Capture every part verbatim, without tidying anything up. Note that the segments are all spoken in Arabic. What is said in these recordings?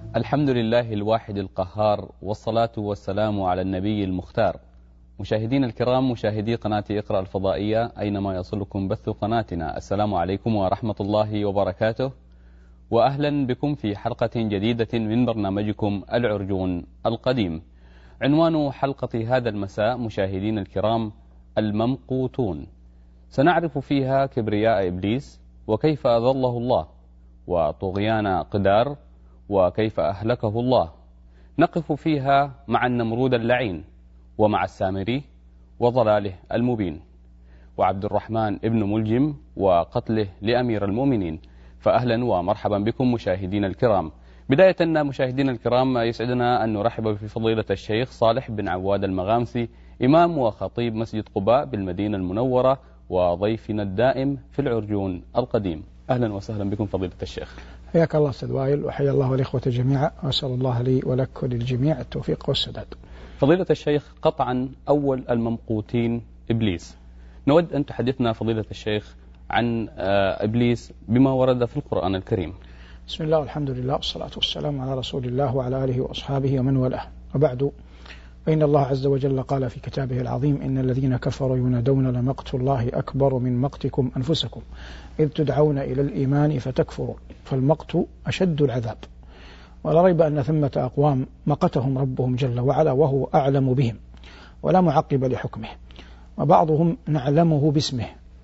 الحمد لله الواحد القهار، والصلاة والسلام على النبي المختار. مشاهدين الكرام، مشاهدي قناة اقرأ الفضائية أينما يصلكم بث قناتنا، السلام عليكم ورحمة الله وبركاته، وأهلا بكم في حلقة جديدة من برنامجكم العرجون القديم. عنوان حلقة هذا المساء مشاهدين الكرام الممقوتون، سنعرف فيها كبرياء إبليس وكيف أذله الله، وطغيان قدار وكيف أهلكه الله. نقف فيها مع النمرود اللعين، ومع السامري وضلاله المبين، وعبد الرحمن ابن ملجم وقتله لأمير المؤمنين. فأهلا ومرحبا بكم مشاهدين الكرام. بداية مشاهدين الكرام، يسعدنا أن نرحب بفضيلة الشيخ صالح بن عواد المغامسي، إمام وخطيب مسجد قباء بالمدينة المنورة، وضيفنا الدائم في العرجون القديم. أهلا وسهلا بكم فضيلة الشيخ. حياك الله أستاذ وائل، وحيا الله الإخوة جميعا، وأسأل الله لي ولك وللجميع التوفيق والسداد. فضيلة الشيخ، قطعا أول الممقوتين إبليس. نود أن تحدثنا فضيلة الشيخ عن إبليس بما ورد في القرآن الكريم. بسم الله والحمد لله والصلاة والسلام على رسول الله وعلى آله وأصحابه ومن والاه، وبعد، فإن الله عز وجل قال في كتابه العظيم: إن الذين كفروا ينادون لمقت الله أكبر من مقتكم أنفسكم إذ تدعون إلى الإيمان فتكفرون فالمقت أشد العذاب. ولا ريب أن ثمة أقوام مقتهم ربهم جل وعلا وهو أعلم بهم ولا معقب لحكمه، وبعضهم نعلمه باسمه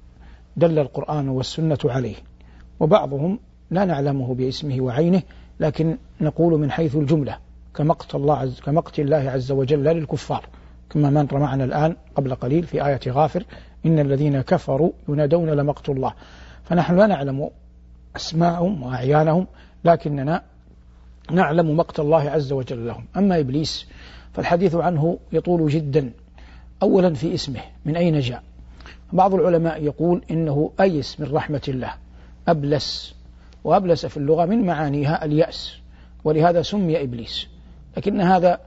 دل القرآن والسنة عليه، وبعضهم لا نعلمه باسمه وعينه لكن نقول من حيث الجملة، كمقت الله عز كمقت الله عز وجل للكفار، كما مر معنا الآن قبل قليل في آية غافر: إن الذين كفروا ينادون لمقت الله. فنحن لا نعلم أسماءهم وأعيانهم لكننا نعلم مقت الله عز وجل لهم. أما إبليس فالحديث عنه يطول جدا. أولا في اسمه، من أين جاء؟ بعض العلماء يقول إنه أيس من رحمة الله، أبلس، وأبلس في اللغة من معانيها اليأس، ولهذا سمي إبليس. لكن هذا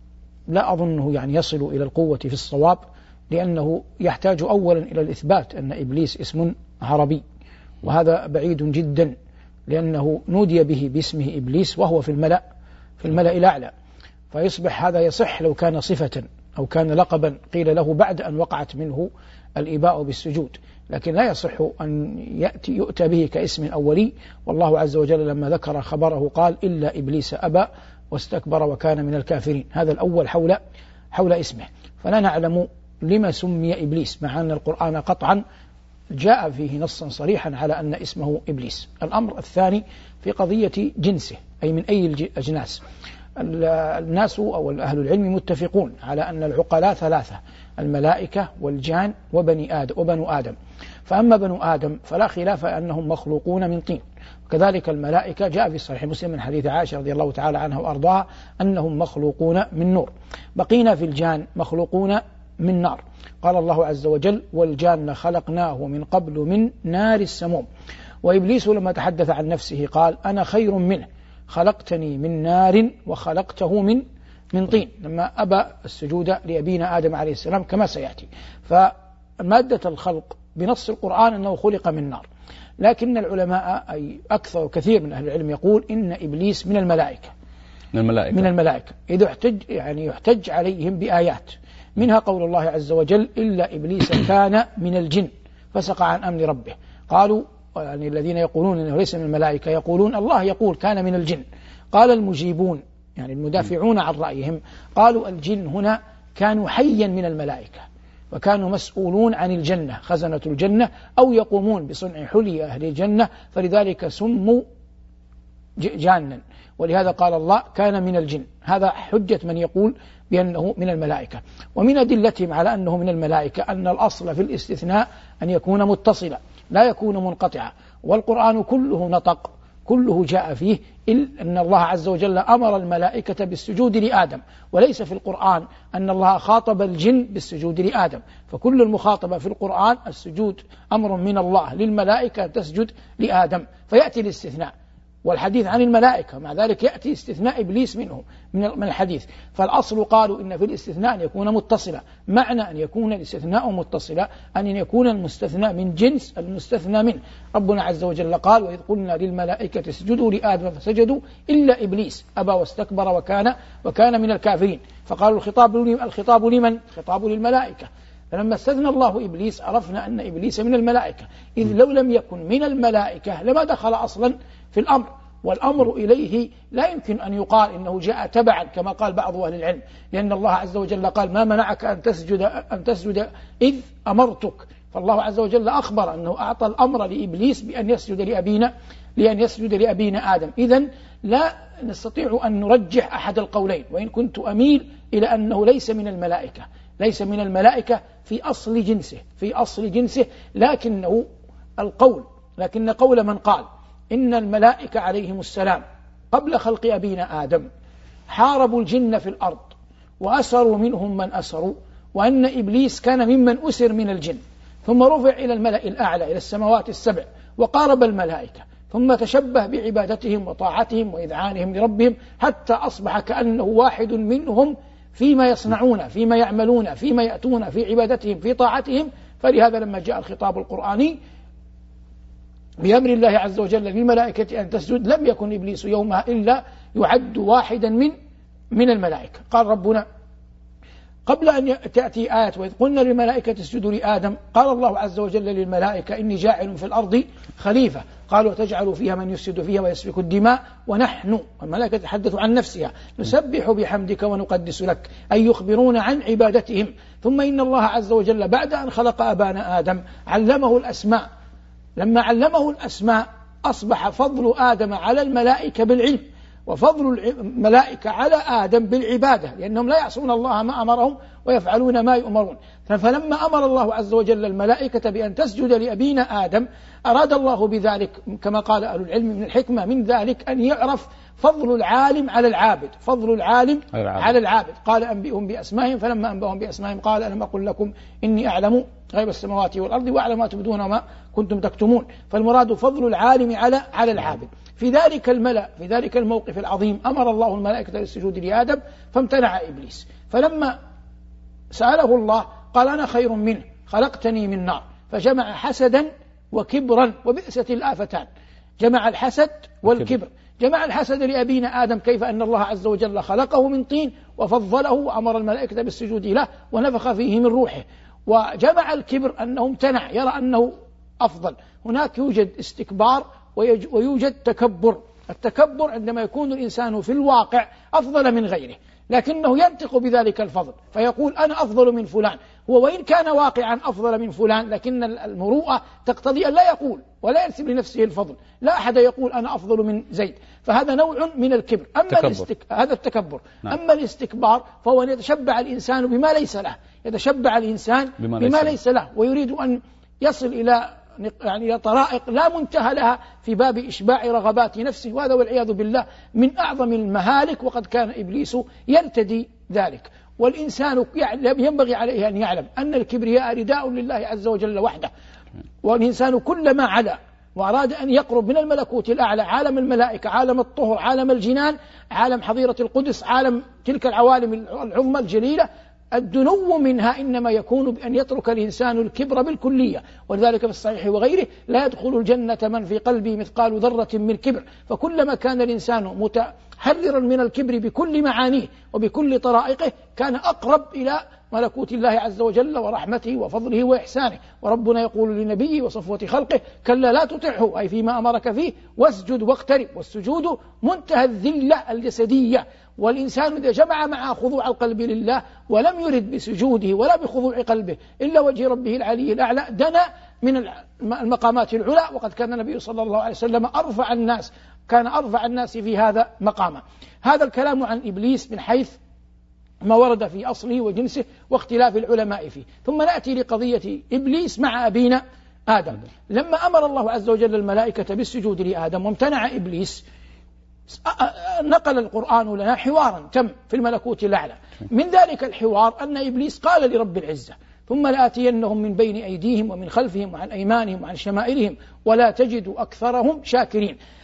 لا أظنه يعني يصل إلى القوة في الصواب، لأنه يحتاج أولا إلى الإثبات أن إبليس اسم عربي، وهذا بعيد جدا، لأنه نودي به باسمه إبليس وهو في الملأ في الملأ الأعلى، فيصبح هذا يصح لو كان صفة أو كان لقبا قيل له بعد أن وقعت منه الإباء بالسجود، لكن لا يصح أن يأتي يؤتى به كاسم أولي. والله عز وجل لما ذكر خبره قال: إلا إبليس أبى واستكبر وكان من الكافرين. هذا الأول حول حول اسمه. فلا نعلم لما سمي إبليس، مع أن القرآن قطعا جاء فيه نصا صريحا على أن اسمه إبليس. الأمر الثاني في قضية جنسه، أي من أي الأجناس. الناس أو أهل العلم متفقون على أن العقلاء ثلاثة: الملائكة والجان وبني آدم وبنو آدم. فأما بنو آدم فلا خلاف أنهم مخلوقون من طين، وكذلك الملائكة جاء في صحيح مسلم من حديث عائشة رضي الله تعالى عنها وأرضاها أنهم مخلوقون من نور. بقينا في الجان مخلوقون من نار. قال الله عز وجل: والجان خلقناه من قبل من نار السموم. وإبليس لما تحدث عن نفسه قال: أنا خير منه خلقتني من نار وخلقته من من طين، لما أبى السجود لأبينا آدم عليه السلام كما سيأتي. فمادة الخلق بنص القرآن أنه خلق من نار، لكن العلماء أي أكثر كثير من أهل العلم يقول إن إبليس من الملائكة من الملائكة من الملائكة إذا احتج يعني يحتج عليهم بآيات، منها قول الله عز وجل: إلا إبليس كان من الجن فسق عن أمر ربه. قالوا يعني الذين يقولون إنه ليس من الملائكة يقولون الله يقول كان من الجن. قال المجيبون يعني المدافعون عن رأيهم قالوا الجن هنا كانوا حيا من الملائكة، وكانوا مسؤولون عن الجنة، خزنة الجنة، أو يقومون بصنع حلي أهل الجنة، فلذلك سموا جانا، ولهذا قال الله كان من الجن. هذا حجة من يقول بأنه من الملائكة. ومن أدلتهم على أنه من الملائكة أن الأصل في الاستثناء أن يكون متصلا لا يكون منقطعا، والقرآن كله نطق، كله جاء فيه إلا أن الله عز وجل أمر الملائكة بالسجود لآدم، وليس في القرآن أن الله خاطب الجن بالسجود لآدم. فكل المخاطبة في القرآن السجود أمر من الله للملائكة تسجد لآدم، فيأتي الاستثناء والحديث عن الملائكة، مع ذلك يأتي استثناء إبليس منهم من الحديث. فالأصل قالوا إن في الاستثناء أن يكون متصلا. معنى أن يكون الاستثناء متصلا أن يكون المستثنى من جنس المستثنى منه. ربنا عز وجل قال: وإذ قلنا للملائكة اسجدوا لآدم فسجدوا إلا إبليس أبى واستكبر وكان وكان من الكافرين. فقالوا الخطاب الخطاب لمن؟ الخطاب للملائكة. فلما استثنى الله إبليس عرفنا أن إبليس من الملائكة، إذ لو لم يكن من الملائكة لما دخل أصلا في الأمر، والأمر إليه لا يمكن أن يقال إنه جاء تبعا كما قال بعض أهل العلم، لأن الله عز وجل قال: ما منعك أن تسجد أن تسجد إذ أمرتك. فالله عز وجل أخبر أنه أعطى الأمر لإبليس بأن يسجد لأبينا لأن يسجد لأبينا آدم. إذن لا نستطيع أن نرجح أحد القولين، وإن كنت أميل إلى أنه ليس من الملائكة ليس من الملائكة في أصل جنسه في أصل جنسه لكنه القول لكن قول من قال إن الملائكة عليهم السلام قبل خلق أبينا آدم حاربوا الجن في الأرض وأسروا منهم من أسروا، وأن إبليس كان ممن أسر من الجن، ثم رفع إلى الملأ الأعلى إلى السماوات السبع وقارب الملائكة، ثم تشبه بعبادتهم وطاعتهم وإذعانهم لربهم حتى أصبح كأنه واحد منهم فيما يصنعون فيما يعملون فيما يأتون في عبادتهم في طاعتهم. فلهذا لما جاء الخطاب القرآني بأمر الله عز وجل للملائكة أن تسجد لم يكن إبليس يومها إلا يعد واحدا من من الملائكة. قال ربنا قبل أن تأتي آية وإذ قلنا للملائكة اسجدوا لآدم، قال الله عز وجل للملائكة إني جاعل في الأرض خليفة، قالوا تجعل فيها من يفسد فيها ويسفك الدماء ونحن، الملائكة تحدث عن نفسها، نسبح بحمدك ونقدس لك، أي يخبرون عن عبادتهم. ثم إن الله عز وجل بعد أن خلق أبانا آدم علمه الأسماء، لما علمه الأسماء أصبح فضل آدم على الملائكة بالعلم، وفضل الملائكة على آدم بالعبادة، لأنهم لا يعصون الله ما أمرهم ويفعلون ما يؤمرون. فلما أمر الله عز وجل الملائكة بأن تسجد لأبينا آدم أراد الله بذلك كما قال أهل العلم من الحكمة من ذلك أن يعرف فضل العالم على العابد فضل العالم العابد. على العابد. قال أنبئهم بأسمائهم، فلما أنبأهم بأسمائهم قال ألم أقل لكم إني أعلم غيب السماوات والأرض وأعلم ما تبدون وما كنتم تكتمون. فالمراد فضل العالم على على العابد. في ذلك الملأ في ذلك الموقف العظيم أمر الله الملائكة بالسجود لآدم فامتنع إبليس، فلما سأله الله قال أنا خير منه خلقتني من نار، فجمع حسدا وكبرا وبئست الآفتان، جمع الحسد والكبر. جمع الحسد لأبينا آدم كيف أن الله عز وجل خلقه من طين وفضله وأمر الملائكة بالسجود له ونفخ فيه من روحه، وجمع الكبر أنه امتنع يرى أنه أفضل. هناك يوجد استكبار ويوجد تكبر. التكبر عندما يكون الإنسان في الواقع أفضل من غيره لكنه ينطق بذلك الفضل فيقول أنا أفضل من فلان، هو وإن كان واقعا أفضل من فلان لكن المروءة تقتضي أن لا يقول ولا ينسب لنفسه الفضل، لا أحد يقول أنا أفضل من زيد، فهذا نوع من الكبر. أما الاستك... هذا التكبر. نعم. أما الاستكبار فهو أن يتشبع الإنسان بما ليس له يتشبع الإنسان بما, بما ليس, ليس له ويريد أن يصل إلى يعني طرائق لا منتهى لها في باب إشباع رغبات نفسه، وهذا والعياذ بالله من أعظم المهالك، وقد كان إبليس يرتدي ذلك. والإنسان ينبغي عليه أن يعلم أن الكبرياء رداء لله عز وجل وحده، والإنسان كلما علا وأراد أن يقرب من الملكوت الأعلى، عالم الملائكة، عالم الطهر، عالم الجنان، عالم حظيرة القدس، عالم تلك العوالم العظمى الجليلة، الدنو منها إنما يكون بأن يترك الإنسان الكبر بالكلية. ولذلك في الصحيح وغيره لا يدخل الجنة من في قلبه مثقال ذرة من كبر. فكلما كان الإنسان متحررا من الكبر بكل معانيه وبكل طرائقه كان أقرب إلى ملكوت الله عز وجل ورحمته وفضله وإحسانه. وربنا يقول لنبيه وصفوة خلقه كلا لا تطعه، أي فيما أمرك فيه، واسجد واقترب. والسجود منتهى الذلة الجسدية، والإنسان إذا جمع مع خضوع القلب لله ولم يرد بسجوده ولا بخضوع قلبه إلا وجه ربه العلي الأعلى دنا من المقامات العلى. وقد كان النبي صلى الله عليه وسلم أرفع الناس كان أرفع الناس في هذا مقاما. هذا الكلام عن إبليس من حيث ما ورد في أصله وجنسه واختلاف العلماء فيه. ثم نأتي لقضية إبليس مع أبينا آدم. لما أمر الله عز وجل الملائكة بالسجود لآدم وامتنع إبليس، نقل القرآن لنا حوارا تم في الملكوت الأعلى. من ذلك الحوار أن إبليس قال لرب العزة ثم لآتينهم من بين أيديهم ومن خلفهم وعن أيمانهم وعن شمائلهم ولا تجد أكثرهم شاكرين.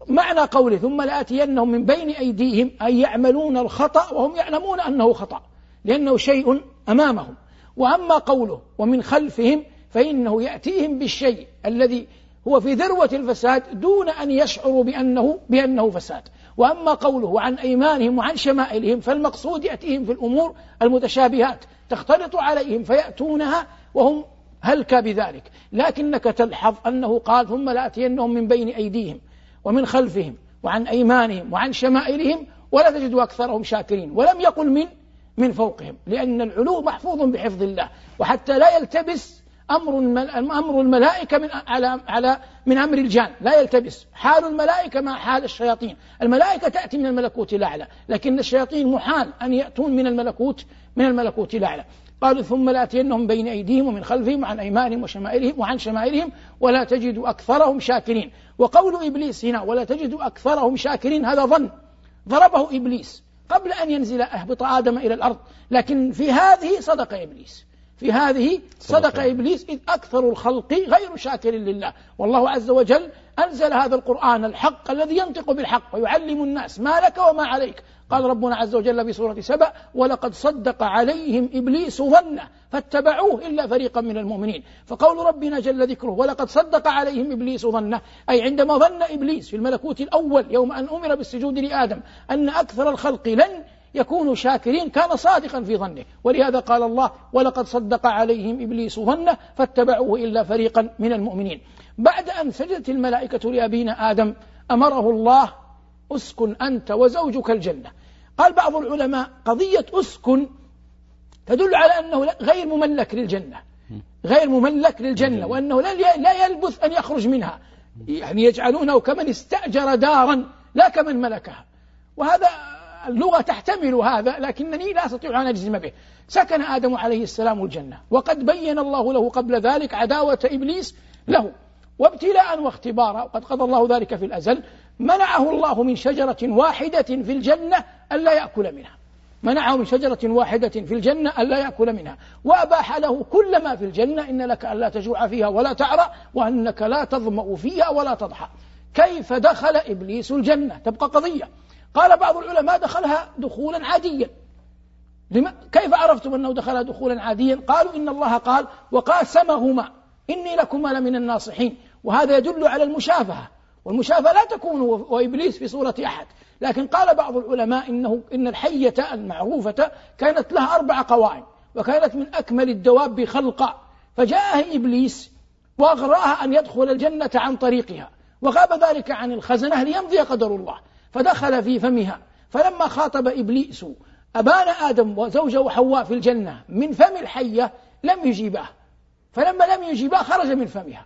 معنى قوله ثم لآتينهم من بين أيديهم أي يعملون الخطأ وهم يعلمون أنه خطأ لأنه شيء أمامهم. وأما قوله ومن خلفهم فإنه يأتيهم بالشيء الذي هو في ذروة الفساد دون أن يشعروا بأنه, بأنه فساد. وأما قوله عن أيمانهم وعن شمائلهم فالمقصود يأتيهم في الأمور المتشابهات تختلط عليهم فيأتونها وهم هلك بذلك. لكنك تلحظ أنه قال ثم لآتينهم من بين أيديهم ومن خلفهم وعن أيمانهم وعن شمائلهم ولا تجد أكثرهم شاكرين، ولم يقل من من فوقهم، لأن العلو محفوظ بحفظ الله، وحتى لا يلتبس أمر أمر الملائكة من على على من أمر الجان، لا يلتبس حال الملائكة مع حال الشياطين. الملائكة تأتي من الملكوت الأعلى، لكن الشياطين محال أن يأتون من الملكوت من الملكوت الأعلى. قالوا ثم لآتينهم بين أيديهم ومن خلفهم وعن أيمانهم وشمائلهم وعن شمائلهم ولا تجد أكثرهم شاكرين. وقول إبليس هنا ولا تجد أكثرهم شاكرين هذا ظن ضربه إبليس قبل أن ينزل أهبط آدم إلى الأرض، لكن في هذه صدق إبليس في هذه صدق إبليس إذ أكثر الخلق غير شاكر لله. والله عز وجل أنزل هذا القرآن الحق الذي ينطق بالحق ويعلم الناس ما لك وما عليك. قال ربنا عز وجل في سورة سبأ ولقد صدق عليهم إبليس ظنه فاتبعوه إلا فريقا من المؤمنين. فقول ربنا جل ذكره ولقد صدق عليهم إبليس ظنه أي عندما ظن إبليس في الملكوت الأول يوم أن أمر بالسجود لآدم أن أكثر الخلق لن يكونوا شاكرين كان صادقا في ظنه، ولهذا قال الله ولقد صدق عليهم إبليس ظنه فاتبعوه إلا فريقا من المؤمنين. بعد أن سجدت الملائكة لأبينا آدم أمره الله أسكن أنت وزوجك الجنة. قال بعض العلماء قضية أسكن تدل على أنه غير مملك للجنة غير مملك للجنة وأنه لا يلبث أن يخرج منها، يعني يجعلونه كمن استأجر دارا لا كمن ملكها. وهذا اللغة تحتمل هذا لكنني لا أستطيع أن أجزم به. سكن آدم عليه السلام الجنة وقد بين الله له قبل ذلك عداوة إبليس له وابتلاء واختبارا، وقد قضى الله ذلك في الأزل. منعه الله من شجرة واحدة في الجنة ألا يأكل منها منعه من شجرة واحدة في الجنة ألا يأكل منها وأباح له كل ما في الجنة إن لك ألا تجوع فيها ولا تعرى وأنك لا تظمأ فيها ولا تضحى. كيف دخل إبليس الجنة؟ تبقى قضية. قال بعض العلماء دخلها دخولا عاديا. كيف عرفتم أنه دخلها دخولا عاديا؟ قالوا إن الله قال وقاسمهما إني لكما لمن الناصحين، وهذا يدل على المشافهة، والمشافهة لا تكون وإبليس في صورة أحد. لكن قال بعض العلماء إنه إن الحية المعروفة كانت لها أربع قوائم وكانت من أكمل الدواب خلقا، فجاءه إبليس وأغراها أن يدخل الجنة عن طريقها وغاب ذلك عن الخزنة ليمضي قدر الله، فدخل في فمها. فلما خاطب إبليس أبان آدم وزوجه حواء في الجنة من فم الحية لم يجيباه، فلما لم يجيباه خرج من فمها.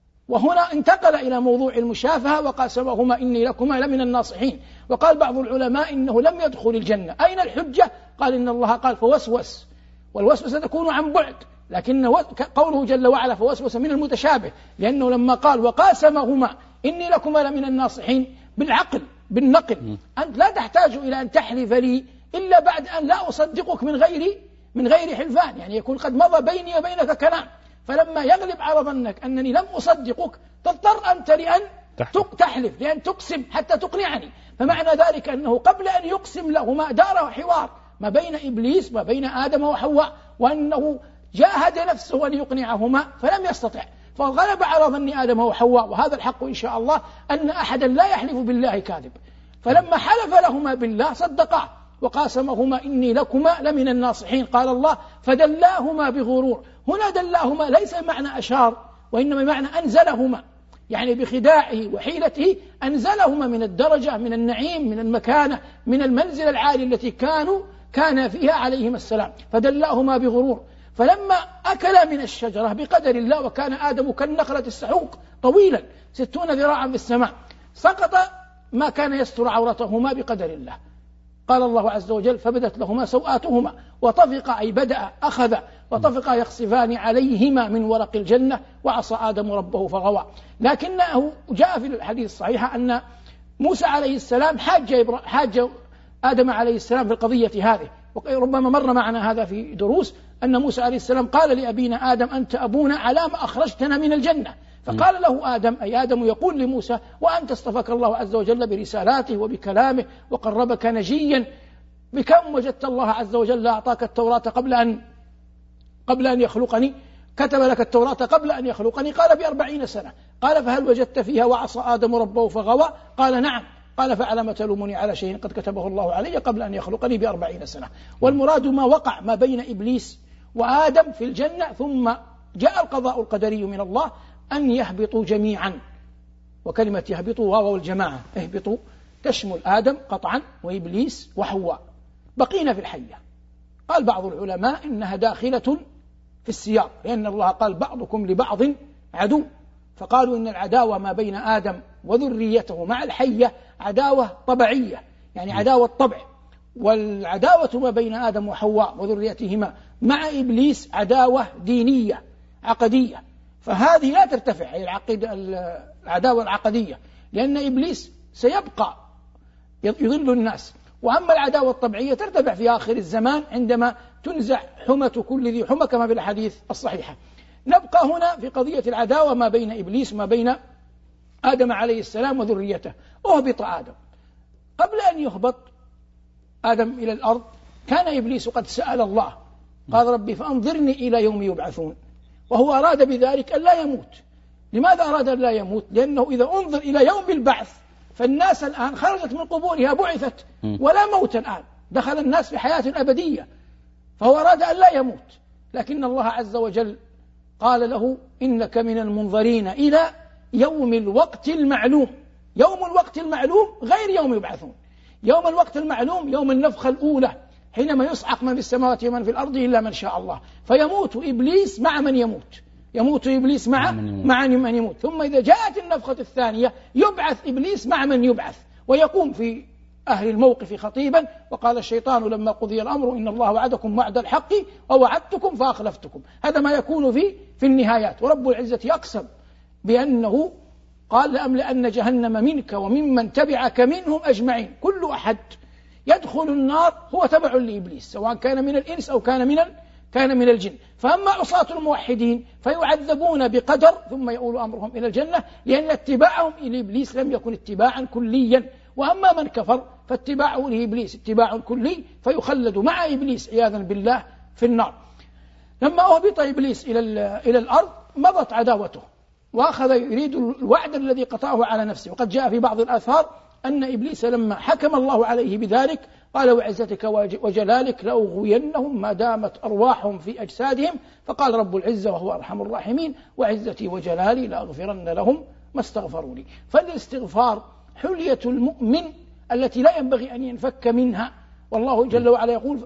وهنا انتقل إلى موضوع المشافهة وقاسمهما إني لكما لمن الناصحين. وقال بعض العلماء إنه لم يدخل الجنة. أين الحجة؟ قال إن الله قال فوسوس، والوسوسة تكون عن بعد، لكن قوله جل وعلا فوسوس من المتشابه، لأنه لما قال وقاسمهما إني لكما لمن الناصحين بالعقل بالنقل، أنت لا تحتاج إلى أن تحلف لي إلا بعد أن لا أصدقك من غير من غير حلفان، يعني يكون قد مضى بيني وبينك كلام. فلما يغلب على ظنك أنني لم أصدقك تضطر أنت لأن تحلف لأن تقسم حتى تقنعني. فمعنى ذلك أنه قبل أن يقسم لهما دار حوار ما بين إبليس ما بين آدم وحواء، وأنه جاهد نفسه أن يقنعهما فلم يستطع، فغلب على ظن آدم وحواء. وهذا الحق إن شاء الله أن أحدا لا يحلف بالله كاذب. فلما حلف لهما بالله صدقاه وقاسمهما إني لكما لمن الناصحين. قال الله فدلاهما بغرور. هنا دلاهما ليس معنى أشار، وإنما معنى أنزلهما، يعني بخداعه وحيلته أنزلهما من الدرجة من النعيم من المكانة من المنزل العالي التي كانوا كان فيها عليهما السلام. فدلاهما بغرور. فلما أكل من الشجرة بقدر الله وكان آدم كالنخلة السحوق طويلا ستون ذراعا في السماء، سقط ما كان يستر عورتهما بقدر الله. قال الله عز وجل فبدت لهما سوآتهما وطفقا أي بدأ أخذ وطفقا يخصفان عليهما من ورق الجنة وعصى آدم ربه فغوى. لكنه جاء في الحديث الصحيح أن موسى عليه السلام حاج, حاج آدم عليه السلام في القضية هذه، وربما مر معنا هذا في دروس، أن موسى عليه السلام قال لأبينا آدم أنت أبونا على ما أخرجتنا من الجنة، فقال له آدم أي آدم يقول لموسى وأنت اصطفاك الله عز وجل برسالاته وبكلامه وقربك نجيا، بكم وجدت الله عز وجل أعطاك التوراة قبل أن قبل أن يخلقني، كتب لك التوراة قبل أن يخلقني؟ قال بأربعين سنة. قال فهل وجدت فيها وعصى آدم ربه فغوى؟ قال نعم. قال فعلى تلومني على شيء قد كتبه الله علي قبل أن يخلقني بأربعين سنة. والمراد ما وقع ما بين إبليس وآدم في الجنة، ثم جاء القضاء القدري من الله أن يهبطوا جميعا. وكلمة يهبطوا واو الجماعة، اهبطوا تشمل آدم قطعا وإبليس وحواء، بقينا في الحية. قال بعض العلماء إنها داخلة في السياق، لأن الله قال بعضكم لبعض عدو، فقالوا إن العداوة ما بين آدم وذريته مع الحية عداوة طبيعية، يعني عداوة طبع، والعداوة ما بين آدم وحواء وذريتهما مع إبليس عداوة دينية عقدية. فهذه لا ترتفع، هي العقيدة العداوة العقدية، لأن إبليس سيبقى يضل الناس. وأما العداوة الطبيعية ترتفع في آخر الزمان عندما تنزع حمة كل ذي حمى كما في الحديث الصحيحة. نبقى هنا في قضية العداوة ما بين إبليس وما بين آدم عليه السلام وذريته. أهبط آدم. قبل أن يهبط آدم إلى الأرض كان إبليس قد سأل الله، قال ربي فأنظرني إلى يوم يبعثون، وهو أراد بذلك أن لا يموت. لماذا أراد أن لا يموت؟ لأنه إذا أنظر إلى يوم البعث فالناس الآن خرجت من قبورها بعثت ولا موت الآن، دخل الناس في حياة أبدية، فهو أراد أن لا يموت. لكن الله عز وجل قال له إنك من المنظرين إلى يوم الوقت المعلوم. يوم الوقت المعلوم غير يوم يبعثون. يوم الوقت المعلوم يوم النفخة الأولى، حينما يصعق من في السماوات ومن في الأرض إلا من شاء الله، فيموت إبليس مع من يموت، يموت إبليس مع مع من يموت. ثم إذا جاءت النفخة الثانية يبعث إبليس مع من يبعث، ويقوم في أهل الموقف خطيبا وقال الشيطان لما قضي الأمر إن الله وعدكم وعد الحق ووعدتكم فأخلفتكم. هذا ما يكون في في النهايات. ورب العزة يقسم بأنه قال لأملأن جهنم منك وممن تبعك منهم أجمعين. كل أحد يدخل النار هو تبع لإبليس، سواء كان من الإنس أو كان من كان من الجن. فأما عصاة الموحدين فيعذبون بقدر ثم يؤول أمرهم إلى الجنة، لأن اتباعهم إلى إبليس لم يكن اتباعا كليا. وأما من كفر فاتباعه لإبليس اتباع كلي، فيخلد مع إبليس عياذا بالله في النار. لما أهبط إبليس إلى إلى الأرض مضت عداوته، وأخذ يريد الوعد الذي قطعه على نفسه. وقد جاء في بعض الآثار أن إبليس لما حكم الله عليه بذلك قال وعزتك وجلالك لأغوينهم ما دامت أرواحهم في أجسادهم، فقال رب العزة وهو أرحم الراحمين وعزتي وجلالي لأغفرن لهم ما استغفروا لي. فالاستغفار حلية المؤمن التي لا ينبغي أن ينفك منها. والله جل وعلا يقول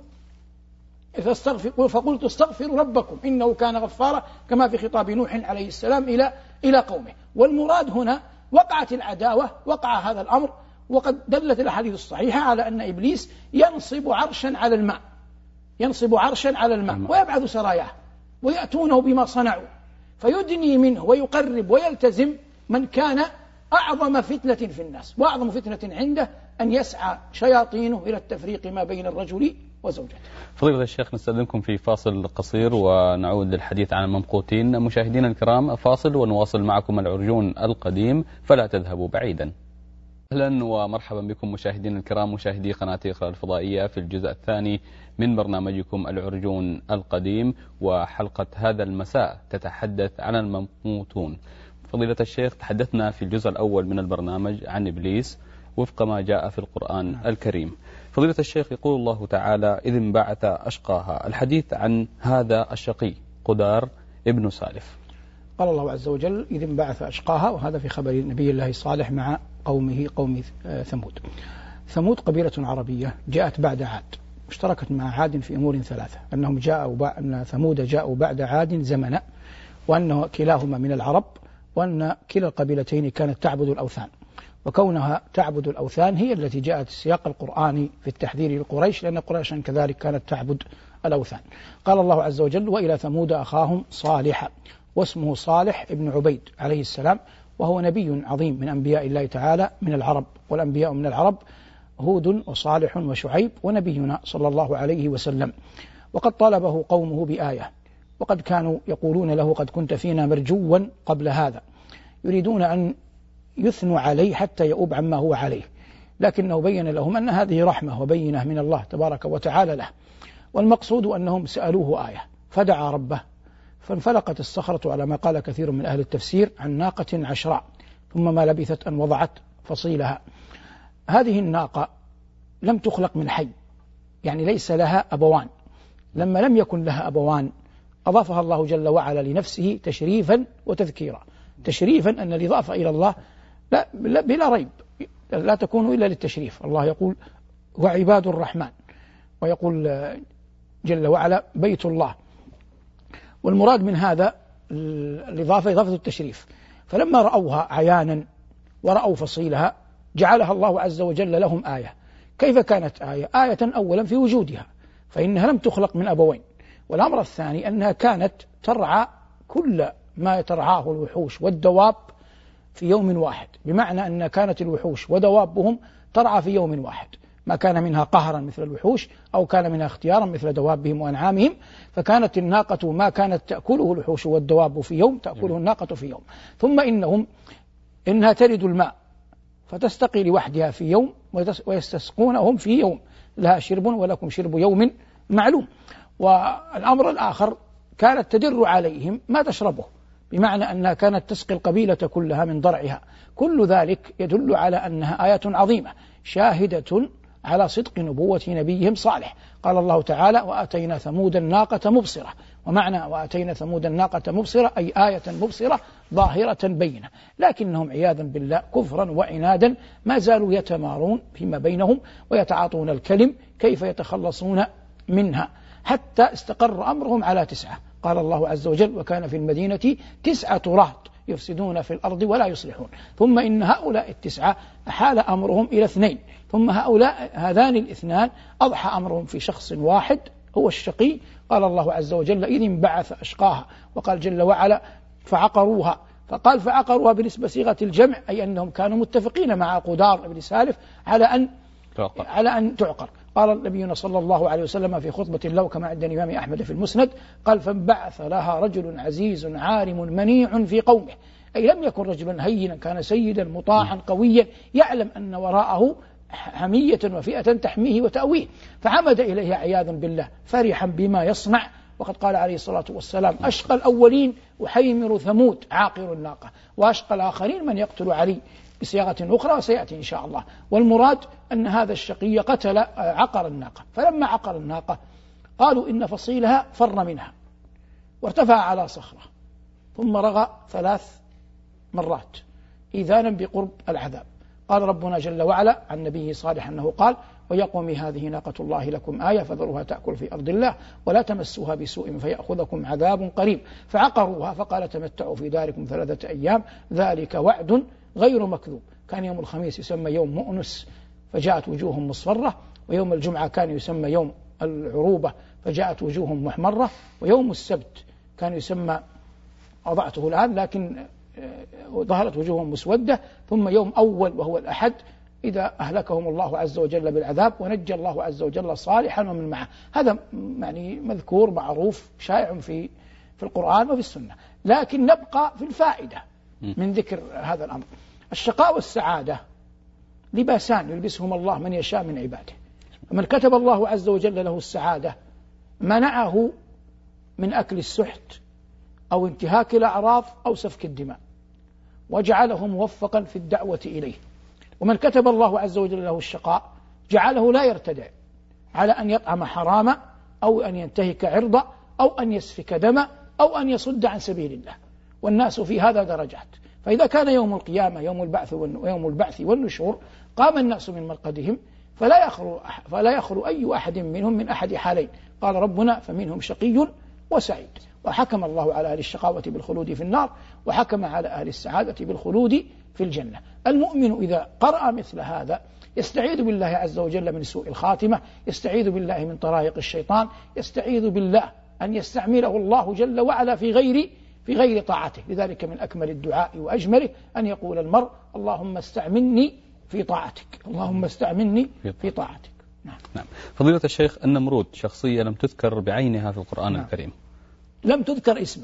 فاستغفر فقلت استغفروا ربكم إنه كان غفارا، كما في خطاب نوح عليه السلام إلى إلى قومه. والمراد هنا وقعت العداوة، وقع هذا الأمر، وقد دلت الأحاديث الصحيحة على أن إبليس ينصب عرشا على الماء، ينصب عرشا على الماء ويبعث سراياه ويأتونه بما صنعوا، فيدني منه ويقرب ويلتزم من كان أعظم فتنة في الناس. وأعظم فتنة عنده أن يسعى شياطينه إلى التفريق ما بين الرجل وزوجته. فضيلة الشيخ نستأذنكم في فاصل قصير ونعود للحديث عن الممقوتين. مشاهدينا الكرام فاصل ونواصل معكم العرجون القديم، فلا تذهبوا بعيدا. أهلا ومرحبا بكم مشاهدينا الكرام، مشاهدي قناة إقرأ الفضائية في الجزء الثاني من برنامجكم العرجون القديم، وحلقة هذا المساء تتحدث عن الممقوتون. فضيلة الشيخ تحدثنا في الجزء الأول من البرنامج عن إبليس وفق ما جاء في القرآن الكريم. فضيلة الشيخ يقول الله تعالى إذ انبعث أشقاها، الحديث عن هذا الشقي قدار ابن سالف. قال الله عز وجل إذ انبعث أشقاها، وهذا في خبر نبي الله صالح مع قومه قوم ثمود. ثمود قبيلة عربية جاءت بعد عاد، اشتركت مع عاد في أمور ثلاثة: أنهم جاءوا أن ثمود جاءوا بعد عاد زمنا، وأنه كلاهما من العرب، وأن كلا القبيلتين كانت تعبد الأوثان، وكونها تعبد الأوثان هي التي جاءت السياق القرآني في التحذير لقريش، لأن قريشا كذلك كانت تعبد الأوثان. قال الله عز وجل وإلى ثمود أخاهم صالحا، واسمه صالح ابن عبيد عليه السلام، وهو نبي عظيم من أنبياء الله تعالى من العرب، والأنبياء من العرب هود وصالح وشعيب ونبينا صلى الله عليه وسلم. وقد طالبه قومه بآية، وقد كانوا يقولون له قد كنت فينا مرجوا قبل هذا، يريدون أن يثنوا عليه حتى يؤوب عما هو عليه، لكنه بين لهم أن هذه رحمة وبينة من الله تبارك وتعالى له. والمقصود أنهم سألوه آية فدعا ربه فانفلقت الصخرة على ما قال كثير من أهل التفسير عن ناقة عشراء، ثم ما لبثت أن وضعت فصيلها. هذه الناقة لم تخلق من حي، يعني ليس لها أبوان. لما لم يكن لها أبوان أضافها الله جل وعلا لنفسه تشريفا وتذكيرا. تشريفا أن الإضافة إلى الله لا بلا ريب لا تكون إلا للتشريف. الله يقول وعباد الرحمن، ويقول جل وعلا بيت الله، والمراد من هذا الإضافة إضافة التشريف. فلما رأوها عيانا ورأوا فصيلها جعلها الله عز وجل لهم آية. كيف كانت آية؟ آية أولا في وجودها، فإنها لم تخلق من أبوين. والأمر الثاني أنها كانت ترعى كل ما ترعاه الوحوش والدواب في يوم واحد، بمعنى أن كانت الوحوش ودوابهم ترعى في يوم واحد، ما كان منها قهرا مثل الوحوش أو كان منها اختيارا مثل دوابهم وأنعامهم. فكانت الناقة ما كانت تأكله الوحوش والدواب في يوم تأكله الناقة في يوم. ثم إنهم إنها ترد الماء فتستقي لوحدها في يوم ويستسقونهم في يوم، لها شرب ولكم شرب يوم معلوم. والأمر الآخر كانت تدر عليهم ما تشربه، بمعنى أنها كانت تسقي القبيلة كلها من ضرعها. كل ذلك يدل على أنها آية عظيمة شاهدة على صدق نبوة نبيهم صالح. قال الله تعالى وآتينا ثمود الناقة مبصرة، ومعنى وآتينا ثمود الناقة مبصرة أي آية مبصرة ظاهرة بينة. لكنهم عياذا بالله كفرا وعنادا ما زالوا يتمارون فيما بينهم ويتعاطون الكلم كيف يتخلصون منها، حتى استقر أمرهم على تسعة. قال الله عز وجل وكان في المدينة تسعة رهط يفسدون في الأرض ولا يصلحون. ثم إن هؤلاء التسعة حال أمرهم إلى اثنين، ثم هؤلاء هذان الاثنان أضحى أمرهم في شخص واحد هو الشقي. قال الله عز وجل إذ انبعث أشقاها، وقال جل وعلا فعقروها. فقال فعقروها بالنسبة صيغة الجمع، أي أنهم كانوا متفقين مع قدار بن سالف على أن تعقر. على أن تعقر. قال نبينا صلى الله عليه وسلم في خطبة له كما عند الإمام أحمد في المسند قال فانبعث لها رجل عزيز عارم منيع في قومه، أي لم يكن رجلا هينا، كان سيدا مطاعا قويا يعلم أن وراءه حمية وفئة تحميه وتأويه، فعمد إليه عياذا بالله فرحا بما يصنع. وقد قال عليه الصلاة والسلام أشقى الأولين أحيمر ثمود عاقر الناقة، وأشقى الآخرين من يقتل علي بصياغة أخرى وسيأتي إن شاء الله. والمراد أن هذا الشقي قتل عقر الناقة، فلما عقر الناقة قالوا إن فصيلها فر منها وارتفع على صخرة ثم رغى ثلاث مرات إذانا بقرب العذاب. قال ربنا جل وعلا عن نبيه صالح أنه قال ويا قوم هذه ناقة الله لكم آية فذروها تأكل في أرض الله ولا تمسوها بسوء فيأخذكم عذاب قريب. فعقروها فقال تمتعوا في داركم ثلاثة أيام ذلك وعد غير مكذوب. كان يوم الخميس يسمى يوم مؤنس فجاءت وجوههم مصفرة، ويوم الجمعة كان يسمى يوم العروبة فجاءت وجوههم محمرة، ويوم السبت كان يسمى أضعته الآن لكن ظهرت وجوههم مسودة، ثم يوم أول وهو الأحد إذا أهلكهم الله عز وجل بالعذاب ونجى الله عز وجل صالحا ومن معه. هذا يعني مذكور معروف شائع في في القرآن وفي السنة، لكن نبقى في الفائدة من ذكر هذا الأمر. الشقاء والسعادة لباسان يلبسهم الله من يشاء من عباده. من كتب الله عز وجل له السعادة منعه من أكل السحت أو انتهاك الأعراض أو سفك الدماء، وجعله موفقا في الدعوة إليه. ومن كتب الله عز وجل له الشقاء جعله لا يرتدع على أن يطعم حراما أو أن ينتهك عرضا أو أن يسفك دما أو أن يصد عن سبيل الله. والناس في هذا درجات. فإذا كان يوم القيامة يوم البعث ويوم البعث والنشور قام الناس من مرقدهم فلا يخلو فلا يخلو أي أحد منهم من أحد حالين. قال ربنا فمنهم شقي وسعيد. وحكم الله على أهل الشقاوة بالخلود في النار، وحكم على أهل السعادة بالخلود في الجنة. المؤمن إذا قرأ مثل هذا يستعيذ بالله عز وجل من سوء الخاتمة، يستعيذ بالله من طرائق الشيطان، يستعيذ بالله أن يستعمله الله جل وعلا في غير في غير طاعته. لذلك من أكمل الدعاء وأجمله أن يقول المرء اللهم استعملني في طاعتك، اللهم استعملني في طاعتك. نعم. نعم. فضيلة الشيخ النمرود شخصية لم تذكر بعينها في القرآن نعم. الكريم، لم تذكر اسما،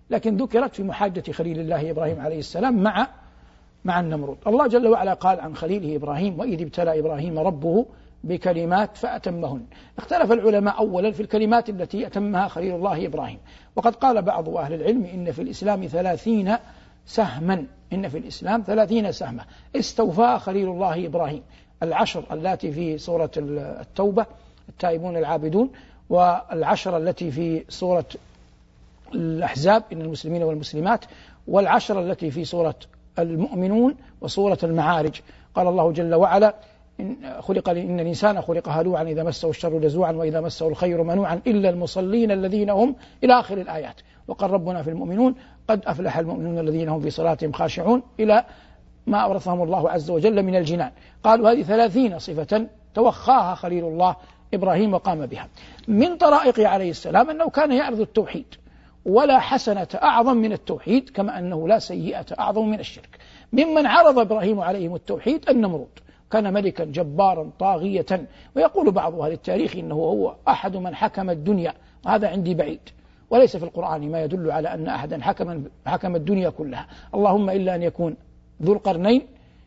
لكن ذكرت في محاجة خليل الله إبراهيم عليه السلام مع مع النمرود. الله جل وعلا قال عن خليله إبراهيم: وإذ ابتلى إبراهيم ربه بكلمات فأتمهن. اختلف العلماء أولا في الكلمات التي أتمها خليل الله إبراهيم، وقد قال بعض أهل العلم إن في الإسلام ثلاثين سهما إن في الإسلام ثلاثين سهمة استوفاها خليل الله إبراهيم: العشر التي في سورة التوبة التائبون العابدون، والعشر التي في سورة الأحزاب إن المسلمين والمسلمات، والعشر التي في سورة المؤمنون وسورة المعارج. قال الله جل وعلا: إن خلق إن الإنسان خلق هلوعا إذا مسه الشر جزوعا وإذا مسه الخير منوعا إلا المصلين الذين هم إلى آخر الآيات. وقال ربنا في المؤمنون: قد أفلح المؤمنون الذين هم في صلاتهم خاشعون، إلى ما أورثهم الله عز وجل من الجنان. قالوا هذه ثلاثين صفة توخاها خليل الله إبراهيم وقام بها. من طرائقه عليه السلام أنه كان يعرض التوحيد، ولا حسنة أعظم من التوحيد، كما أنه لا سيئة أعظم من الشرك. ممن عرض إبراهيم عليهم التوحيد النمرود، كان ملكا جبارا طاغية، ويقول بعض أهل التاريخ إنه هو أحد من حكم الدنيا، وهذا عندي بعيد، وليس في القرآن ما يدل على أن أحدا حكم حكم الدنيا كلها، اللهم إلا أن يكون ذو القرنين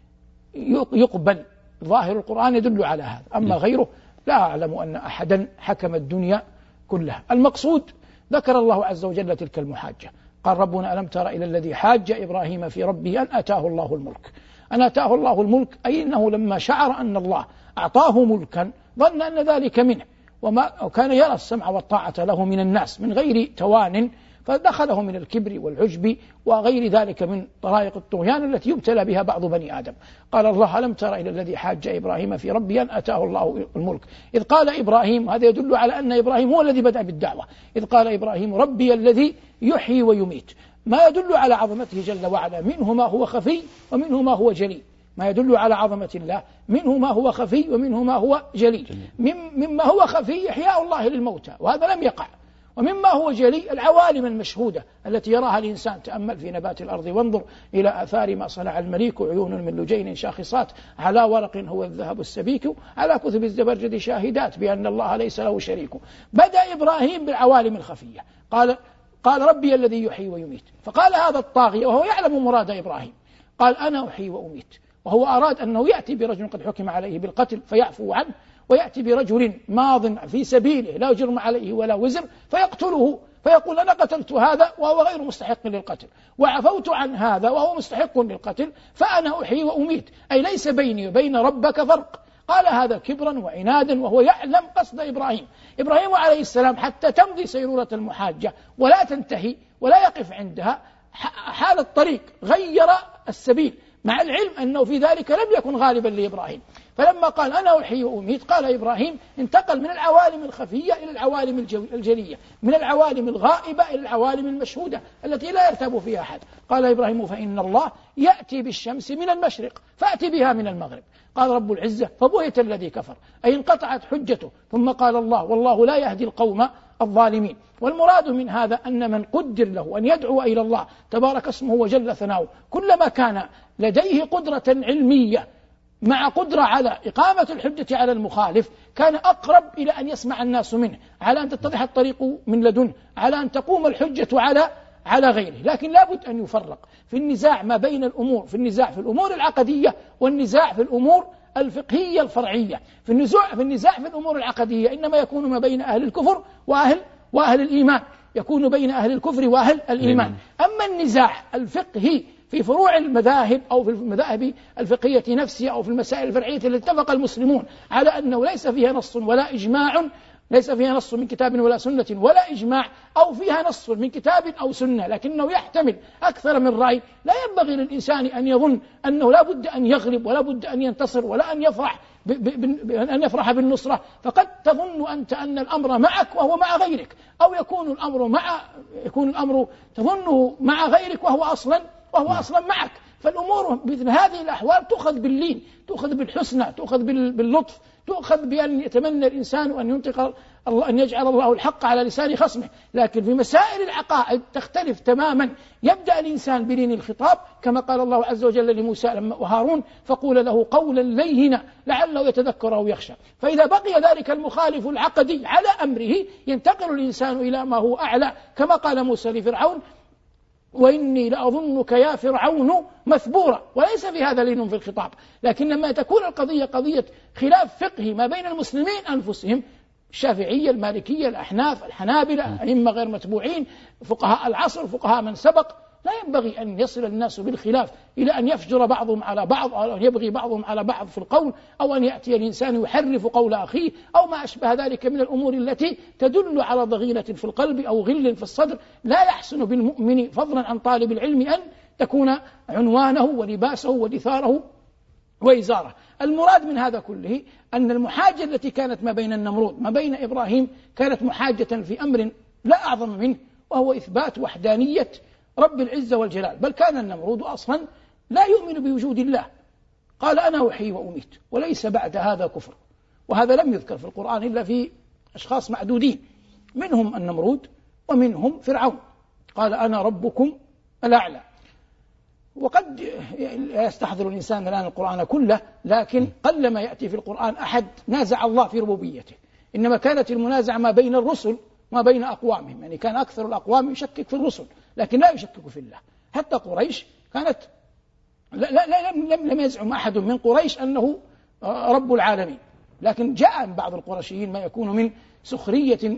يقبل، ظاهر القرآن يدل على هذا، أما غيره لا أعلم أن أحدا حكم الدنيا كلها. المقصود ذكر الله عز وجل تلك المحاجة، قال ربنا: ألم تر إلى الذي حاج إبراهيم في ربه أن آتاه الله الملك. أن آتاه الله الملك أي أنه لما شعر أن الله أعطاه ملكا ظن أن ذلك منه، وما وكان يرى السمع والطاعة له من الناس من غير توان، فدخله من الكبر والعجب وغير ذلك من طرائق الطغيان التي يبتلى بها بعض بني آدم. قال الله: ألم تر إلى الذي حاج إبراهيم في ربه أن آتاه الله الملك. إذ قال إبراهيم، هذا يدل على أن إبراهيم هو الذي بدأ بالدعوة، إذ قال إبراهيم: ربي الذي يحيي ويميت، ما يدل على عظمته جل وعلا، منه ما هو خفي ومنه ما هو جلي، ما يدل على عظمة الله، منه ما هو خفي ومنه ما هو جلي. مما هو خفي إحياء الله للموتى، وهذا لم يقع، ومما هو جلي العوالم المشهودة التي يراها الإنسان. تأمل في نبات الأرض وانظر إلى آثار ما صنع المليك، عيون من لجين شاخصات على ورق هو الذهب السبيك، على كثب الزبرجد شاهدات بأن الله ليس له شريك. بدأ إبراهيم بالعوالم الخفية، قال قال ربي الذي يحيي ويميت. فقال هذا الطاغية وهو يعلم مراد إبراهيم، قال: أنا أحيي وأميت، وهو أراد أنه يأتي برجل قد حكم عليه بالقتل فيعفو عنه، ويأتي برجل ماض في سبيله لا جرم عليه ولا وزر فيقتله، فيقول: أنا قتلت هذا وهو غير مستحق للقتل، وعفوت عن هذا وهو مستحق للقتل، فأنا أحيي وأميت، أي ليس بيني وبين ربك فرق. قال هذا كبرا وعنادا، وهو يعلم قصد إبراهيم. إبراهيم عليه السلام حتى تمضي سيرورة المحاجة ولا تنتهي ولا يقف عندها، حال الطريق غير السبيل، مع العلم أنه في ذلك لم يكن غالبا لإبراهيم. فلما قال: أنا أحيي وأميت، قال إبراهيم انتقل من العوالم الخفية إلى العوالم الجلية، من العوالم الغائبة إلى العوالم المشهودة التي لا يرتاب فيها أحد. قال إبراهيم: فإن الله يأتي بالشمس من المشرق فأتي بها من المغرب. قال رب العزة: فبهت الذي كفر، أي انقطعت حجته. ثم قال الله: والله لا يهدي القوم الظالمين. والمراد من هذا أن من قدر له أن يدعو إلى الله تبارك اسمه وجل ثناؤه، كلما كان لديه قدرة علمية مع قدرة على إقامة الحجة على المخالف، كان أقرب إلى أن يسمع الناس منه، على أن تتضح الطريق من لدنه، على أن تقوم الحجة على على غيره. لكن لابد أن يفرق في النزاع ما بين الأمور، في النزاع في الأمور العقدية والنزاع في الأمور الفقهية الفرعية. في النزاع في النزاع في الأمور العقدية إنما يكون ما بين أهل الكفر وأهل وأهل الإيمان، يكون بين أهل الكفر وأهل الإيمان. أما النزاع الفقهي في فروع المذاهب أو في المذاهب الفقهية نفسها أو في المسائل الفرعية التي اتفق المسلمون على أنه ليس فيها نص ولا إجماع، ليس فيها نص من كتاب ولا سنة ولا إجماع، أو فيها نص من كتاب أو سنة لكنه يحتمل أكثر من رأي، لا ينبغي للإنسان أن يظن أنه لا بد أن يغلب ولا بد أن ينتصر ولا أن يفرح بأن يفرح بالنصرة. فقد تظن أنت أن الأمر معك وهو مع غيرك، أو يكون الأمر مع يكون الأمر تظنه مع غيرك وهو أصلا وهو أصلا معك. فالأمور مثل هذه الأحوال تؤخذ باللين، تؤخذ بالحسنى، تؤخذ باللطف، تؤخذ بأن يتمنى الإنسان أن ينطق الله، أن يجعل الله الحق على لسان خصمه. لكن في مسائل العقائد تختلف تماما. يبدأ الإنسان بلين الخطاب كما قال الله عز وجل لموسى وهارون: فقول له قولا لينا لعله يتذكر أو يخشى. فإذا بقي ذلك المخالف العقدي على أمره، ينتقل الإنسان إلى ما هو أعلى، كما قال موسى لفرعون: وإني لأظنك يا فرعون مثبورا، وليس في هذا لين في الخطاب، لكن لما تكون القضية قضية خلاف فقهي ما بين المسلمين أنفسهم، الشافعية المالكية الأحناف الحنابلة أئمة غير متبوعين، فقهاء العصر فقهاء من سبق، لا ينبغي أن يصل الناس بالخلاف إلى أن يفجر بعضهم على بعض، أو أن يبغي بعضهم على بعض في القول، أو أن يأتي الإنسان يحرف قول أخيه، أو ما أشبه ذلك من الأمور التي تدل على ضغينة في القلب أو غل في الصدر. لا يحسن بالمؤمن فضلا عن طالب العلم أن تكون عنوانه ولباسه ودثاره وإزاره. المراد من هذا كله أن المحاجة التي كانت ما بين النمرود ما بين إبراهيم كانت محاجة في أمر لا أعظم منه، وهو إثبات وحدانية رب العزة والجلال. بل كان النمرود أصلا لا يؤمن بوجود الله، قال أنا أحيي وأميت، وليس بعد هذا كفر. وهذا لم يذكر في القرآن إلا في أشخاص معدودين، منهم النمرود ومنهم فرعون، قال أنا ربكم الأعلى. وقد يستحضر الإنسان الآن القرآن كله، لكن قلما يأتي في القرآن أحد نازع الله في ربوبيته، إنما كانت المنازعة ما بين الرسل ما بين أقوامهم، يعني كان أكثر الأقوام يشكك في الرسل لكن لا يشكك في الله. حتى قريش كانت لا لا لم, لم, لم يزعم أحد من قريش أنه رب العالمين، لكن جاء بعض القرشيين ما يكون من سخرية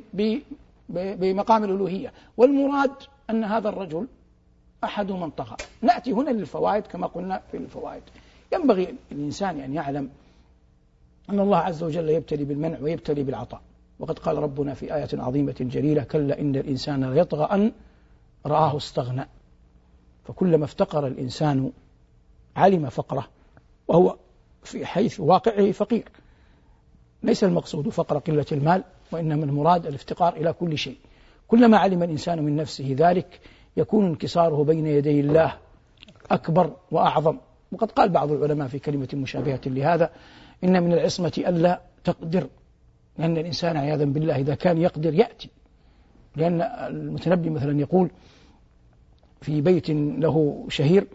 بمقام الألوهية. والمراد أن هذا الرجل أحد من طغى. نأتي هنا للفوائد كما قلنا في الفوائد. ينبغي الإنسان أن يعلم أن الله عز وجل يبتلي بالمنع ويبتلي بالعطاء، وقد قال ربنا في آية عظيمة جليلة: كلا إن الإنسان ليطغى أن رآه استغنى. فكلما افتقر الإنسان علم فقره، وهو في حيث واقعه فقير. ليس المقصود فقر قلة المال، وإنما المراد الافتقار إلى كل شيء. كلما علم الإنسان من نفسه ذلك يكون انكساره بين يدي الله أكبر وأعظم. وقد قال بعض العلماء في كلمة مشابهة لهذا: إن من العصمة ألا تقدر، لأن الإنسان عياذا بالله إذا كان يقدر يأتي. لأن المتنبي مثلا يقول في بيت له شهير: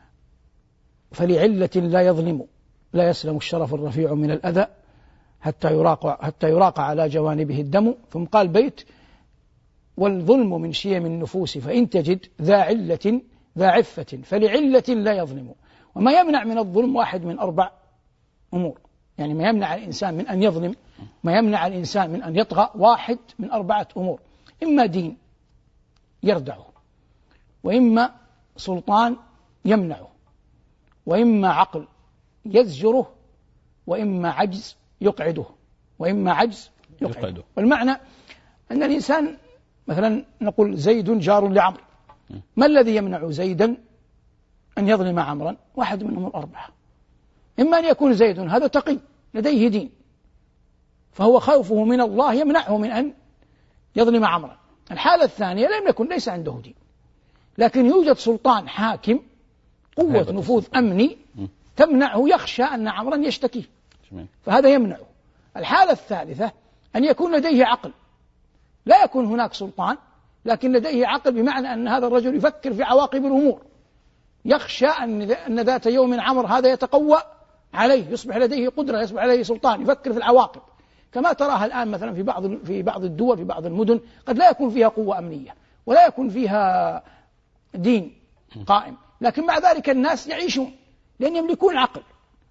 فلعلة لا يظلم لا يسلم الشرف الرفيع من الأذى حتى يراق, حتى يراق على جوانبه الدم. ثم قال بيت: والظلم من شيم النفوس فإن تجد ذا علة ذا عفة فلعلة لا يظلم. وما يمنع من الظلم واحد من أربع أمور، يعني ما يمنع الإنسان من أن يظلم، ما يمنع الإنسان من أن يطغى، واحد من أربعة أمور: إما دين يردعه، وإما سلطان يمنعه، وإما عقل يزجره، وإما عجز يقعده وإما عجز يقعده. والمعنى أن الإنسان مثلا نقول زيد جار لعمر، ما الذي يمنع زيدا أن يظلم عمرا؟ واحد من أمور أربعة: إما أن يكون زيد هذا تقي لديه دين، فهو خوفه من الله يمنعه من أن يظلم عمرا. الحالة الثانية: لم يكن ليس عنده دين، لكن يوجد سلطان حاكم قوة نفوذ أمني تمنعه، يخشى أن عمرا يشتكيه فهذا يمنعه. الحالة الثالثة: أن يكون لديه عقل، لا يكون هناك سلطان لكن لديه عقل، بمعنى أن هذا الرجل يفكر في عواقب الأمور، يخشى أن ذات يوم عمر هذا يتقوى عليه، يصبح لديه قدرة، يصبح لديه سلطان، يفكر في العواقب. كما تراها الآن مثلا في بعض في بعض الدول في بعض المدن قد لا يكون فيها قوة أمنية ولا يكون فيها دين قائم، لكن مع ذلك الناس يعيشون لأن يملكون عقل.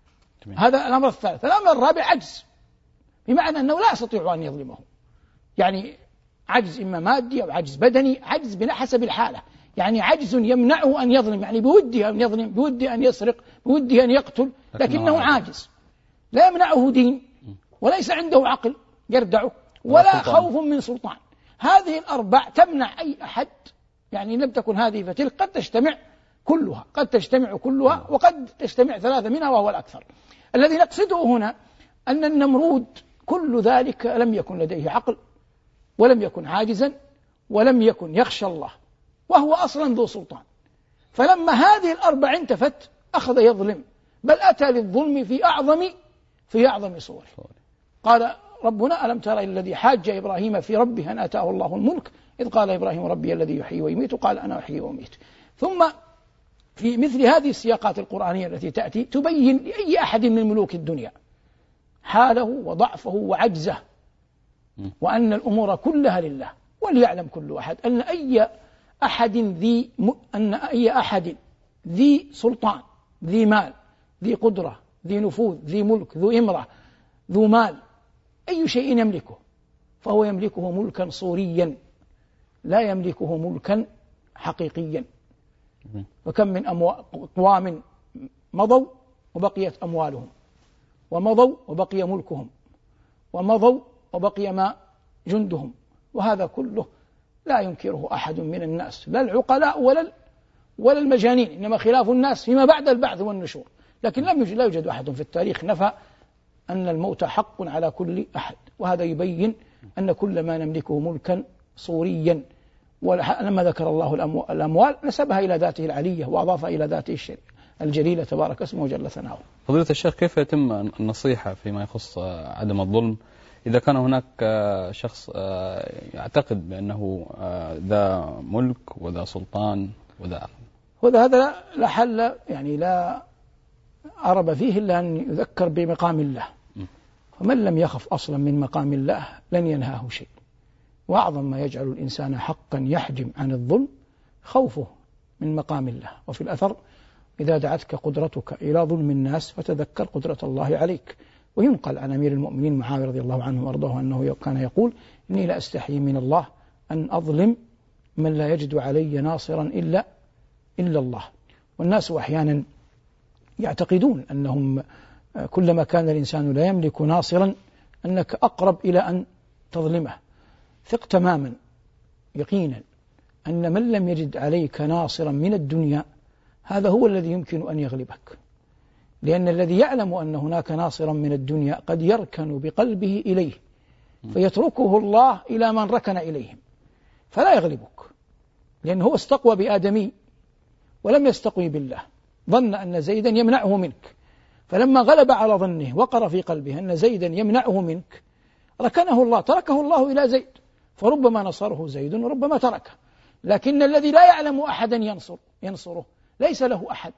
هذا الأمر الثالث. الأمر الرابع: عجز، بمعنى أنه لا يستطيع أن يظلمه، يعني عجز إما مادي أو عجز بدني، عجز بحسب الحالة، يعني عجز يمنعه أن يظلم، يعني بوده أن يظلم، بوده أن يسرق، بوده أن يقتل، لكنه عاجز، لا يمنعه دين وليس عنده عقل يردعه ولا خوف من سلطان. هذه الأربع تمنع أي أحد، يعني لم تكن هذه فتلك، قد تجتمع كلها، قد تجتمع كلها وقد تجتمع ثلاثة منها وهو الأكثر. الذي نقصده هنا أن النمرود كل ذلك لم يكن لديه عقل، ولم يكن عاجزا، ولم يكن يخشى الله، وهو أصلا ذو سلطان. فلما هذه الأربع انتفت أخذ يظلم، بل أتى للظلم في أعظم في أعظم صوره. قال ربنا: ألم تر الذي حاج إبراهيم في ربه أن آتاه الله الملك إذ قال إبراهيم ربي الذي يحيي ويميت قال أنا أحيي وأميت. ثم في مثل هذه السياقات القرآنية التي تأتي تبين لأي أحد من ملوك الدنيا حاله وضعفه وعجزه، وأن الأمور كلها لله. وليعلم كل أحد أن أي أحد ذي م... أن أي أحد ذي سلطان ذي مال ذي قدرة ذي نفوذ ذي ملك ذو إمرة ذو مال أي شيء يملكه فهو يملكه ملكا صوريا لا يملكه ملكا حقيقيا. وكم من أقوام مضوا وبقيت أموالهم ومضوا وبقي ملكهم ومضوا وبقي ما جندهم، وهذا كله لا ينكره أحد من الناس لا العقلاء ولا ولا المجانين، إنما خلاف الناس فيما بعد البعث والنشور. لكن لم يوجد لا يوجد أحد في التاريخ نفى أن الموت حق على كل أحد، وهذا يبين أن كل ما نملكه ملكا صوريا. ولما ذكر الله الأموال نسبها إلى ذاته العلية وأضاف إلى ذاته الجليلة تبارك اسمه وجل ثناؤه. فضيلة الشيخ، كيف يتم النصيحة فيما يخص عدم الظلم إذا كان هناك شخص يعتقد بأنه ذا ملك وذا سلطان وذا وذا هذا لا حل يعني لا أرب فيه إلا أن يذكر بمقام الله، فمن لم يخف أصلا من مقام الله لن ينهاه شيء. وأعظم ما يجعل الإنسان حقا يحجم عن الظلم خوفه من مقام الله. وفي الأثر إذا دعتك قدرتك إلى ظلم الناس فتذكر قدرة الله عليك. وينقل عن أمير المؤمنين معاوية رضي الله عنه وأرضاه أنه كان يقول إني لا أستحي من الله أن أظلم من لا يجد علي ناصرا إلا إلا الله. والناس أحيانا يعتقدون أنهم كلما كان الإنسان لا يملك ناصرا أنك أقرب إلى أن تظلمه. ثق تماما يقينا أن من لم يجد عليك ناصرا من الدنيا هذا هو الذي يمكن أن يغلبك، لأن الذي يعلم أن هناك ناصرا من الدنيا قد يركن بقلبه إليه فيتركه الله إلى من ركن إليهم فلا يغلبك، لأنه هو استقوى بآدمي ولم يستقوي بالله، ظن أن زيدا يمنعه منك، فلما غلب على ظنه وقر في قلبه أن زيدا يمنعه منك ركنه الله، تركه الله إلى زيد، فربما نصره زيد وربما تركه. لكن الذي لا يعلم أحدا ينصر ينصره ليس له أحد.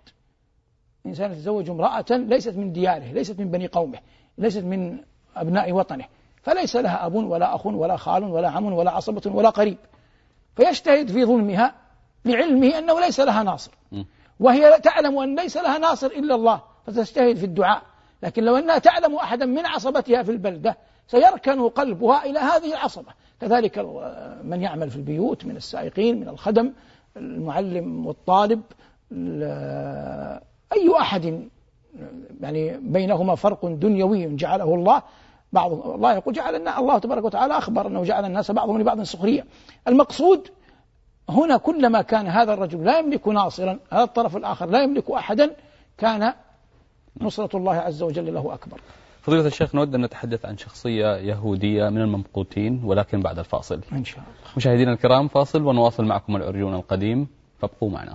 إنسان يتزوج امرأة ليست من دياره، ليست من بني قومه، ليست من أبناء وطنه، فليس لها أب ولا أخ ولا خال ولا عم ولا عصبة ولا قريب، فيجتهد في ظلمها لعلمه أنه ليس لها ناصر، وهي تعلم أن ليس لها ناصر إلا الله فتجتهد في الدعاء. لكن لو أنها تعلم أحدا من عصبتها في البلدة سيركن قلبها إلى هذه العصبة. كذلك من يعمل في البيوت من السائقين من الخدم المعلم والطالب أي أحد يعني بينهما فرق دنيوي جعله الله. بعض الله يقول جعل الله تبارك وتعالى أخبر أنه جعل الناس بعضهم لبعض سخرية. المقصود هنا كلما كان هذا الرجل لا يملك ناصرا، هذا الطرف الآخر لا يملك أحدا، كان نصرة الله عز وجل له أكبر. فضيلة الشيخ، نود أن نتحدث عن شخصية يهودية من الممقوتين ولكن بعد الفاصل إن شاء الله. مشاهدينا الكرام، فاصل ونواصل معكم العرجون القديم، فابقوا معنا.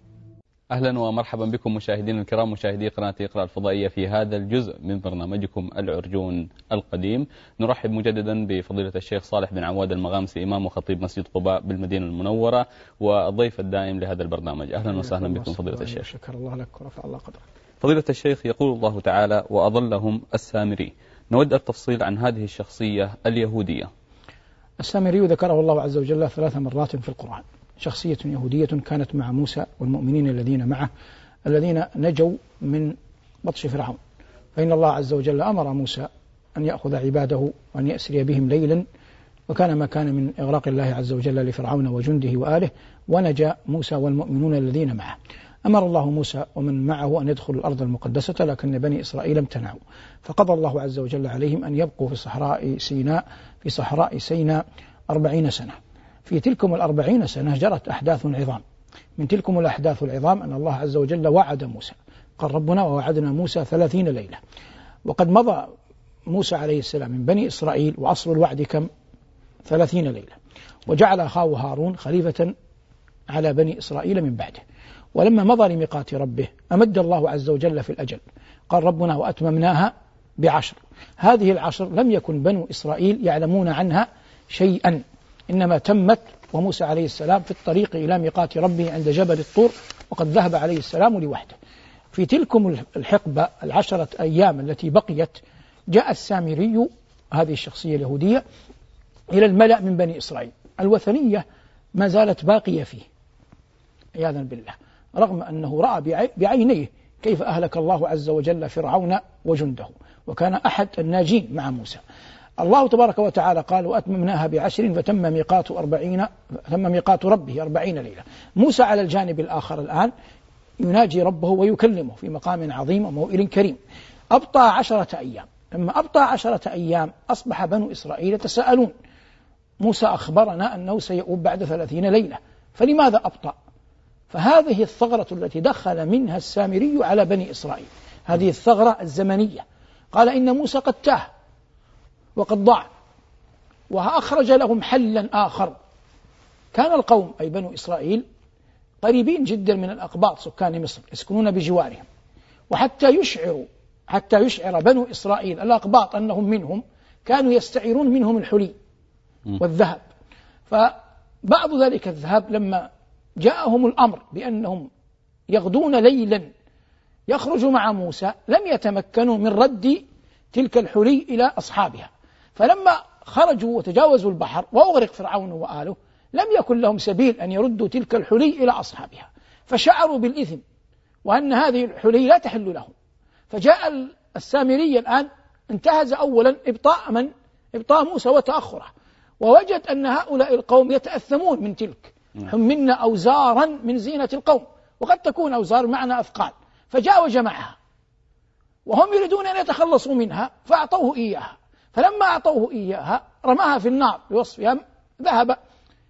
أهلا ومرحبا بكم مشاهدينا الكرام، مشاهدي قناة اقرأ الفضائية في هذا الجزء من برنامجكم العرجون القديم. نرحب مجددا بفضيلة الشيخ صالح بن عواد المغامسي، إمام وخطيب مسجد قباء بالمدينة المنورة والضيف الدائم لهذا البرنامج. أهلا وسهلا بكم فضيلة الشيخ. شكر الله لك ورفع الله قدرك. فضيلة الشيخ، يقول الله تعالى وأضلهم السامري. نود التفصيل عن هذه الشخصية اليهودية. السامري ذكره الله عز وجل ثلاث مرات في القرآن، شخصية يهودية كانت مع موسى والمؤمنين الذين معه الذين نجوا من بطش فرعون. فإن الله عز وجل أمر موسى أن يأخذ عباده وأن يأسري بهم ليلا، وكان ما كان من إغراق الله عز وجل لفرعون وجنده وآله، ونجا موسى والمؤمنون الذين معه. أمر الله موسى ومن معه أن يدخلوا الأرض المقدسة، لكن بني إسرائيل امتنعوا، فقضى الله عز وجل عليهم أن يبقوا في صحراء سيناء في صحراء سيناء أربعين سنة. في تلكم الأربعين سنة جرت أحداث عظام. من تلكم الأحداث العظام أن الله عز وجل وعد موسى، قال ربنا ووعدنا موسى ثلاثين ليلة، وقد مضى موسى عليه السلام من بني إسرائيل وأصل الوعد كم؟ ثلاثين ليلة، وجعل أخاه هارون خليفة على بني إسرائيل من بعده. ولما مضى لميقات ربه أمد الله عز وجل في الأجل، قال ربنا وأتممناها بعشر. هذه العشر لم يكن بنو إسرائيل يعلمون عنها شيئا، إنما تمت وموسى عليه السلام في الطريق إلى ميقات ربه عند جبل الطور، وقد ذهب عليه السلام لوحده. في تلكم الحقبة العشرة أيام التي بقيت جاء السامري هذه الشخصية اليهودية إلى الملأ من بني إسرائيل. الوثنية ما زالت باقية فيه عياذا بالله، رغم أنه رأى بعينيه كيف أهلك الله عز وجل فرعون وجنده، وكان أحد الناجين مع موسى. الله تبارك وتعالى قال وأتممناها بعشر فتم ميقات أربعين تم ميقات ربه أربعين ليلة. موسى على الجانب الآخر الآن يناجي ربه ويكلمه في مقام عظيم وموئل كريم. أبطأ عشرة أيام، لما أبطأ عشرة أيام أصبح بنو إسرائيل يتساءلون، موسى أخبرنا أنه سيؤوب بعد ثلاثين ليلة، فلماذا أبطأ؟ فهذه الثغرة التي دخل منها السامري على بني إسرائيل، هذه الثغرة الزمنية. قال إن موسى قد تاه وقد ضاع، وأخرج لهم حلا آخر. كان القوم أي بنو إسرائيل قريبين جدا من الأقباط سكان مصر، يسكنون بجوارهم، وحتى يشعروا حتى يشعر بنو إسرائيل الأقباط أنهم منهم كانوا يستعيرون منهم الحلي والذهب. فبعض ذلك الذهب لما جاءهم الأمر بأنهم يغدون ليلا يخرج مع موسى لم يتمكنوا من رد تلك الحلي إلى أصحابها، فلما خرجوا وتجاوزوا البحر وأغرق فرعون وآله لم يكن لهم سبيل أن يردوا تلك الحلي إلى أصحابها، فشعروا بالإثم وأن هذه الحلي لا تحل لهم. فجاء السامري الآن انتهز أولا إبطاء من إبطاء موسى وتأخره، ووجد أن هؤلاء القوم يتأثمون من تلك، حملنا أوزارا من زينة القوم، وقد تكون أوزار معنى أثقال، فجاء وجمعها وهم يريدون أن يتخلصوا منها فأعطوه إياها، فلما أعطوه إياها رماها في النار بوصفها ذهب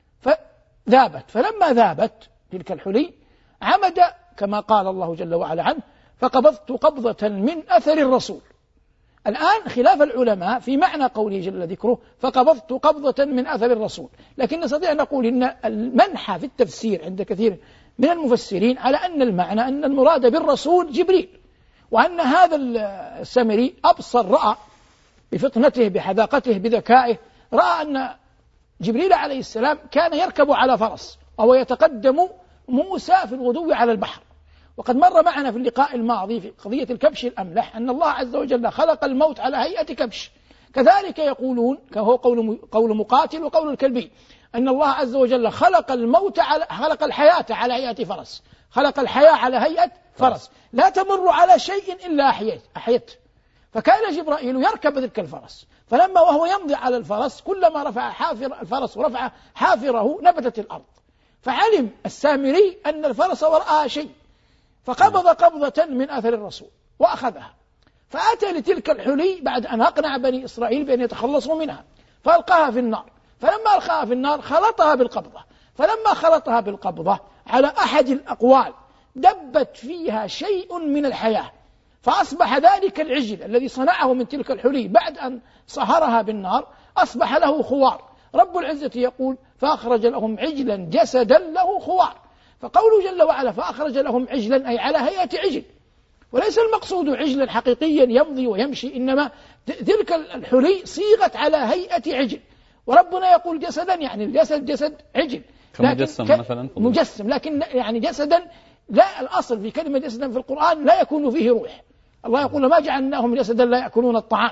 فذابت، فلما ذابت تلك الحلي عمد كما قال الله جل وعلا عنه فقبضت قبضة من أثر الرسول. الآن خلاف العلماء في معنى قوله جل ذكره فقبضت قبضة من أثر الرسول، لكن نستطيع أن نقول إن المنحى في التفسير عند كثير من المفسرين على أن المعنى أن المراد بالرسول جبريل، وأن هذا السامري أبصر رأى بفطنته بحذاقته بذكائه، رأى أن جبريل عليه السلام كان يركب على فرس وهو يتقدم موسى في الغدو على البحر. وقد مر معنا في اللقاء الماضي في قضية الكبش الأملح أن الله عز وجل خلق الموت على هيئة كبش، كذلك يقولون كهو قول قول مقاتل وقول الكلبي أن الله عز وجل خلق الموت على خلق الحياة على هيئة فرس، خلق الحياة على هيئة فرس لا تمر على شيء إلا أحيته. فكان جبرائيل يركب تلك الفرس، فلما وهو يمضي على الفرس كلما رفع حافر الفرس ورفع حافره نبتت الأرض، فعلم السامري أن الفرس وراءها شيء، فقبض قبضة من أثر الرسول وأخذها، فأتى لتلك الحلي بعد أن أقنع بني إسرائيل بأن يتخلصوا منها فألقاها في النار، فلما ألقاها في النار خلطها بالقبضة، فلما خلطها بالقبضة على أحد الأقوال دبت فيها شيء من الحياة، فأصبح ذلك العجل الذي صنعه من تلك الحلي بعد أن صهرها بالنار أصبح له خوار. رب العزة يقول فأخرج لهم عجلا جسدا له خوار، فقوله جل وعلا فأخرج لهم عجلا أي على هيئة عجل، وليس المقصود عجلا حقيقيا يمضي ويمشي، إنما تلك الحلي صيغت على هيئة عجل، وربنا يقول جسدا يعني الجسد جسد عجل كمجسم مثلا مجسم، لكن يعني جسدا لا، الأصل في كلمة جسدا في القرآن لا يكون فيه روح، الله يقول ما جعلناهم جسدا لا يأكلون الطعام،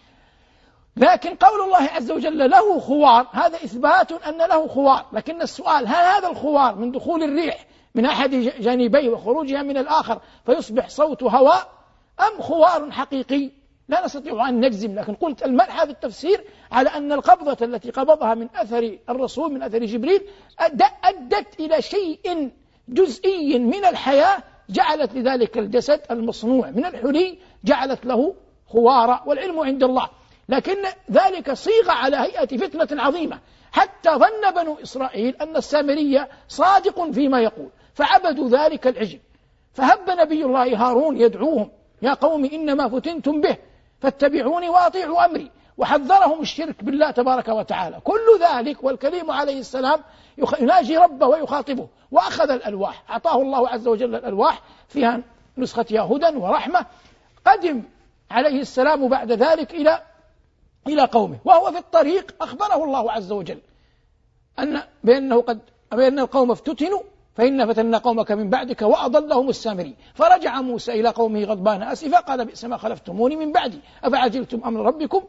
لكن قول الله عز وجل له خوار هذا إثبات أن له خوار، لكن السؤال هل هذا الخوار من دخول الريح من أحد جانبيه وخروجها من الآخر فيصبح صوت هواء أم خوار حقيقي؟ لا نستطيع أن نجزم، لكن قلت المنحى في التفسير على أن القبضة التي قبضها من أثر الرسول من أثر جبريل أدت إلى شيء جزئي من الحياة جعلت لذلك الجسد المصنوع من الحلي جعلت له خوارا، والعلم عند الله، لكن ذلك صيغ على هيئة فتنة عظيمة حتى ظن بنو إسرائيل أن السامري صادق فيما يقول فعبدوا ذلك العجل، فهب نبي الله هارون يدعوهم يا قوم إنما فتنتم به فاتبعوني وأطيعوا أمري، وحذرهم الشرك بالله تبارك وتعالى. كل ذلك والكريم عليه السلام يناجي ربه ويخاطبه، وأخذ الألواح، أعطاه الله عز وجل الألواح فيها نسختها هدى ورحمة. قدم عليه السلام بعد ذلك إلى إلى قومه، وهو في الطريق أخبره الله عز وجل أن بأنه قد بأن القوم افتتنوا فإن فتنا قومك من بعدك وأضلهم السامري، فرجع موسى إلى قومه غضبان أسفا قال بئس ما خلفتموني من بعدي أفعجلتم أمر ربكم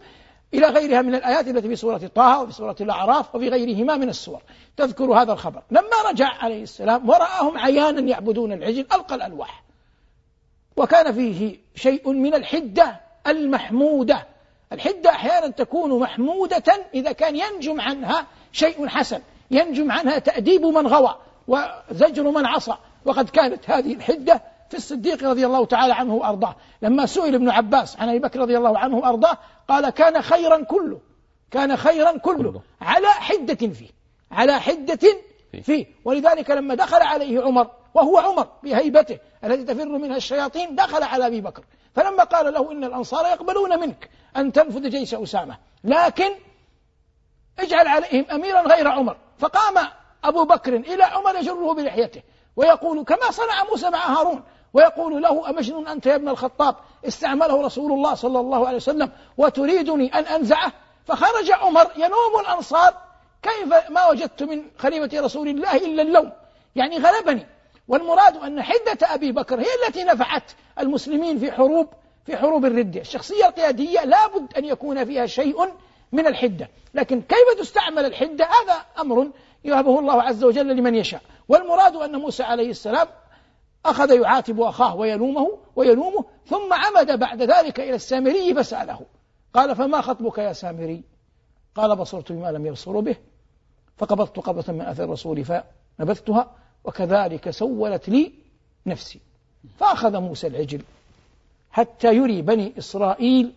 إلى غيرها من الآيات التي في سورة طه وفي سورة الأعراف وفي غيرهما من السور تذكر هذا الخبر. لما رجع عليه السلام ورآهم عيانا يعبدون العجل ألقى الألواح، وكان فيه شيء من الحدة المحمودة. الحدة أحيانا تكون محمودة إذا كان ينجم عنها شيء حسن، ينجم عنها تأديب من غوى وزجر من عصى، وقد كانت هذه الحدة في الصديق رضي الله تعالى عنه وأرضاه. لما سئل ابن عباس عن أبي بكر رضي الله عنه وأرضاه قال كان خيرا كله، كان خيرا كله على حدة فيه، على حدة فيه. ولذلك لما دخل عليه عمر وهو عمر بهيبته التي تفر منها الشياطين دخل على أبي بكر، فلما قال له إن الأنصار يقبلون منك أن تنفذ جيش أسامة لكن اجعل عليهم أميرا غير عمر، فقام أبو بكر إلى عمر يجره بلحيته ويقول كما صنع موسى مع هارون، ويقول له أمجنون أنت يا ابن الخطاب استعمله رسول الله صلى الله عليه وسلم وتريدني أن أنزعه؟ فخرج عمر ينوم الأنصار كيف ما وجدت من خليفة رسول الله إلا اللوم، يعني غلبني. والمراد أن حدة أبي بكر هي التي نفعت المسلمين في حروب في حروب الردة. الشخصية القيادية لا بد أن يكون فيها شيء من الحدة، لكن كيف تستعمل الحدة هذا أمر يهبه الله عز وجل لمن يشاء. والمراد أن موسى عليه السلام أخذ يعاتب أخاه ويلومه ويلومه ثم عمد بعد ذلك إلى السامري فسأله قال فما خطبك يا سامري؟ قال بصرت بما لم يبصروا به فقبضت قبضة من أثر الرسول فنبذتها وكذلك سولت لي نفسي. فأخذ موسى العجل حتى يري بني إسرائيل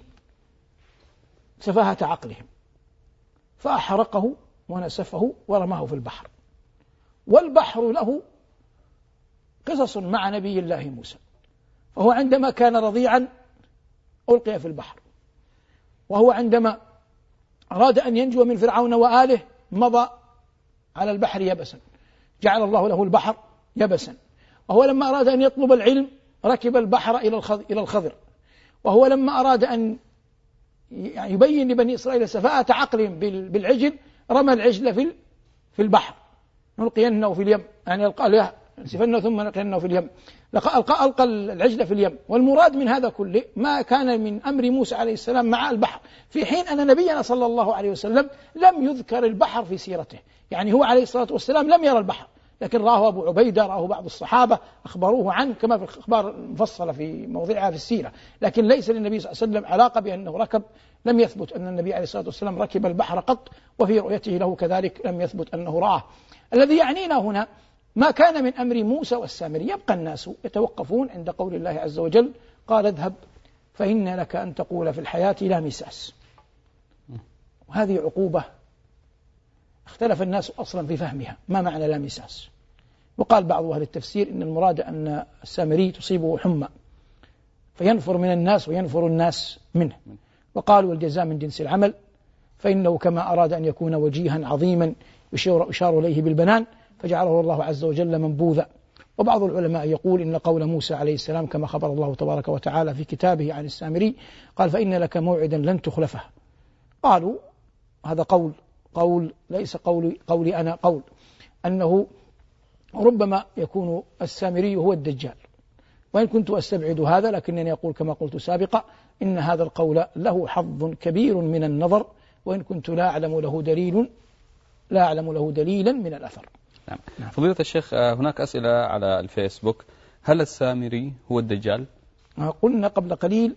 سفاهة عقلهم فأحرقه ونسفه ورماه في البحر. والبحر له قصص مع نبي الله موسى، فهو عندما كان رضيعا ألقي في البحر، وهو عندما أراد أن ينجو من فرعون وآله مضى على البحر يبسا جعل الله له البحر يبسا. وهو لما أراد أن يطلب العلم ركب البحر إلى الخضر. وهو لما أراد أن يبين لبني إسرائيل سفاهة عقلهم بالعجل رمى العجل في في البحر نلقينه في اليم، يعني ألقى نسفنه ثم نلقينه في اليم، ألقى, ألقى العجل في اليم. والمراد من هذا كله ما كان من أمر موسى عليه السلام مع البحر، في حين أن نبينا صلى الله عليه وسلم لم يذكر البحر في سيرته. يعني هو عليه الصلاة والسلام لم يرى البحر، لكن راه أبو عبيدة، راه بعض الصحابة أخبروه عنه كما في الأخبار المفصلة في موضعها في السيرة، لكن ليس للنبي صلى الله عليه وسلم علاقة بأنه ركب. لم يثبت أن النبي عليه الصلاة والسلام ركب البحر قط، وفي رؤيته له كذلك لم يثبت أنه رآه. الذي يعنينا هنا ما كان من أمر موسى والسامري. يبقى الناس يتوقفون عند قول الله عز وجل قال اذهب فإن لك أن تقول في الحياة لا مساس. وهذه عقوبة اختلف الناس أصلا في فهمها، ما معنى لا مساس؟ وقال بعض أهل التفسير إن المراد أن السامري تصيبه حمى فينفر من الناس وينفر الناس منه. وقالوا الجزاء من جنس العمل، فإنه كما أراد أن يكون وجيها عظيما يشار, يشار إليه بالبنان فجعله الله عز وجل منبوذا. وبعض العلماء يقول إن قول موسى عليه السلام كما خبر الله تبارك وتعالى في كتابه عن السامري قال فإن لك موعدا لن تخلفه. قالوا هذا قول قول ليس قولي, قولي أنا، قول أنه ربما يكون السامري هو الدجال، وإن كنت أستبعد هذا لكنني أقول كما قلت سابقا إن هذا القول له حظ كبير من النظر، وإن كنت لا أعلم له دليل لا أعلم له دليلا من الأثر. نعم. فضيلة الشيخ هناك أسئلة على الفيسبوك، هل السامري هو الدجال؟ قلنا قبل قليل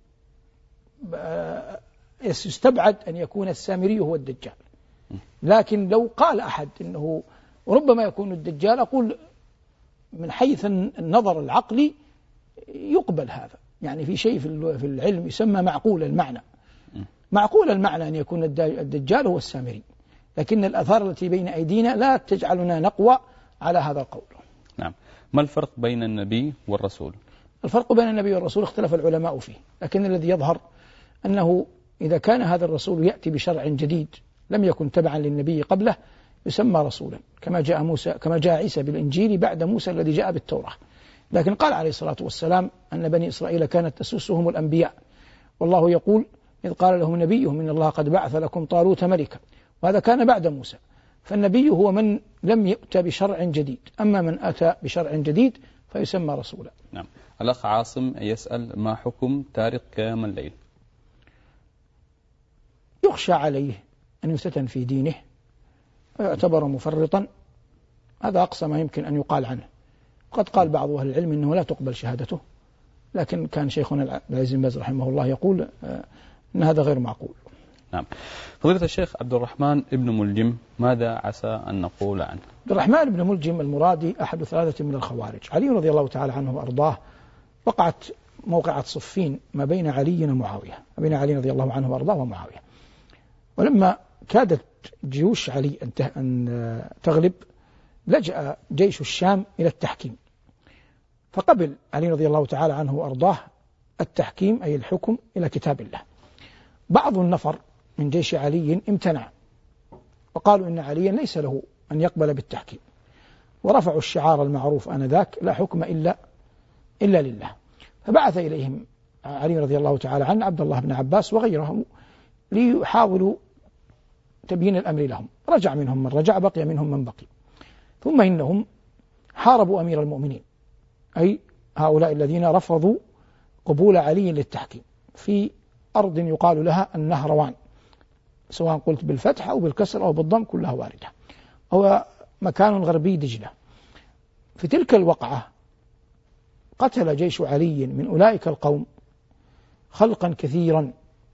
يستبعد أن يكون السامري هو الدجال، لكن لو قال أحد إنه ربما يكون الدجال أقول من حيث النظر العقلي يقبل هذا، يعني في شيء في العلم يسمى معقول المعنى. معقول المعنى أن يكون الدجال هو السامري، لكن الآثار التي بين أيدينا لا تجعلنا نقوى على هذا القول. نعم. ما الفرق بين النبي والرسول؟ الفرق بين النبي والرسول اختلف العلماء فيه، لكن الذي يظهر أنه إذا كان هذا الرسول يأتي بشرع جديد لم يكن تبعا للنبي قبله يسمى رسولا، كما جاء موسى كما جاء عيسى بالإنجيل بعد موسى الذي جاء بالتوراة. لكن قال عليه الصلاة والسلام أن بني إسرائيل كانت تسوسهم الأنبياء، والله يقول إذ قال لهم نبيهم إن الله قد بعث لكم طالوت ملكا، وهذا كان بعد موسى. فالنبي هو من لم يؤتى بشرع جديد، أما من أتى بشرع جديد فيسمى رسولا. نعم. الأخ عاصم يسأل ما حكم تارك قيام الليل؟ يخشى عليه أن يفتتن في دينه ويعتبر مفرطا، هذا أقصى ما يمكن أن يقال عنه. قد قال بعض أهل العلم أنه لا تقبل شهادته، لكن كان شيخنا عبد العزيز بن باز رحمه الله يقول أن هذا غير معقول. نعم. فضيلة الشيخ عبد الرحمن بن ملجم ماذا عسى أن نقول عنه؟ عبد الرحمن بن ملجم المرادي أحد ثلاثة من الخوارج. علي رضي الله تعالى عنه وأرضاه وقعت موقعة صفين ما بين علي ومعاوية، ما بين علي رضي الله عنه وأرضاه ومعاوية، ولما كادت جيوش علي أن تغلب لجأ جيش الشام إلى التحكيم، فقبل علي رضي الله تعالى عنه وأرضاه التحكيم أي الحكم إلى كتاب الله. بعض النفر من جيش علي امتنع وقالوا إن عليا ليس له أن يقبل بالتحكيم، ورفعوا الشعار المعروف آنذاك لا حكم إلا إلا لله. فبعث إليهم علي رضي الله تعالى عنه عبد الله بن عباس وغيرهم ليحاولوا تبيين الأمر لهم. رجع منهم من رجع، بقي منهم من بقي. ثم إنهم حاربوا أمير المؤمنين، أي هؤلاء الذين رفضوا قبول علي للتحكيم، في أرض يقال لها النهروان، سواء قلت بالفتح أو بالكسر أو بالضم كلها واردة، هو مكان غربي دجلة. في تلك الوقعة قتل جيش علي من أولئك القوم خلقا كثيرا،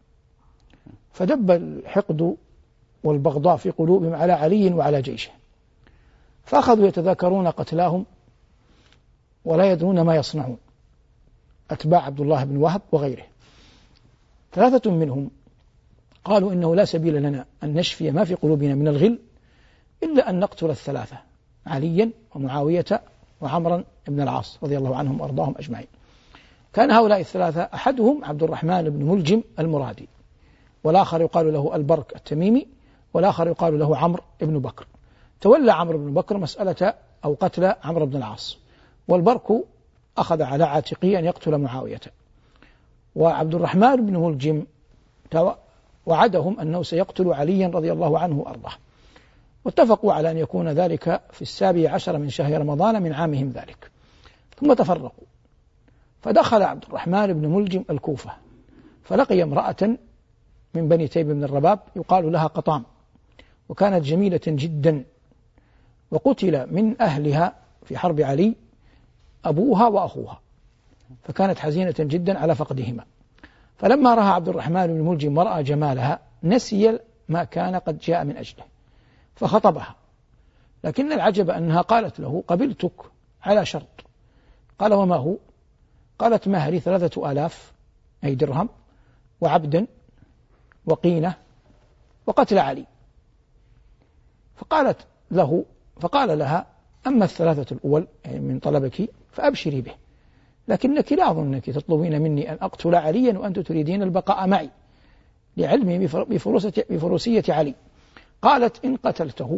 فدب الحقد والبغضاء في قلوبهم على علي وعلى جيشه، فأخذوا يتذاكرون قتلاهم ولا يدرون ما يصنعون، أتباع عبد الله بن وهب وغيره. ثلاثة منهم قالوا إنه لا سبيل لنا أن نشفي ما في قلوبنا من الغل إلا أن نقتل الثلاثة، عليا ومعاوية وعمرا بن العاص رضي الله عنهم وأرضاهم أجمعين. كان هؤلاء الثلاثة أحدهم عبد الرحمن بن ملجم المرادي، والآخر يقال له البرك التميمي، والآخر يقال له عمرو بن بكر. تولى عمرو بن بكر مسألة أو قتل عمرو بن العاص، والبرك أخذ على عاتقه أن يقتل معاوية. وعبد الرحمن بن ملجم وعدهم أنه سيقتل عليا رضي الله عنه وأرضاه، واتفقوا على أن يكون ذلك في السابع عشر من شهر رمضان من عامهم ذلك. ثم تفرقوا، فدخل عبد الرحمن بن ملجم الكوفة، فلقي امرأة من بني تيب بن الرباب يقال لها قطام، وكانت جميلة جدا، وقتل من أهلها في حرب علي أبوها وأخوها، فكانت حزينة جدا على فقدهما. فلما رأى عبد الرحمن بن ملجم ورأى جمالها نسي ما كان قد جاء من أجله، فخطبها، لكن العجب أنها قالت له قبلتك على شرط. قال وما هو؟ قالت مهري ثلاثة آلاف أي درهم، وعبدا، وقينة، وقتل علي. فقالت له فقال لها أما الثلاثة الأول يعني من طلبك فأبشري به، لكنك لا أظنك تطلبين مني أن أقتل عليا وأنت تريدين البقاء معي لعلمي بفروسية علي. قالت إن قتلته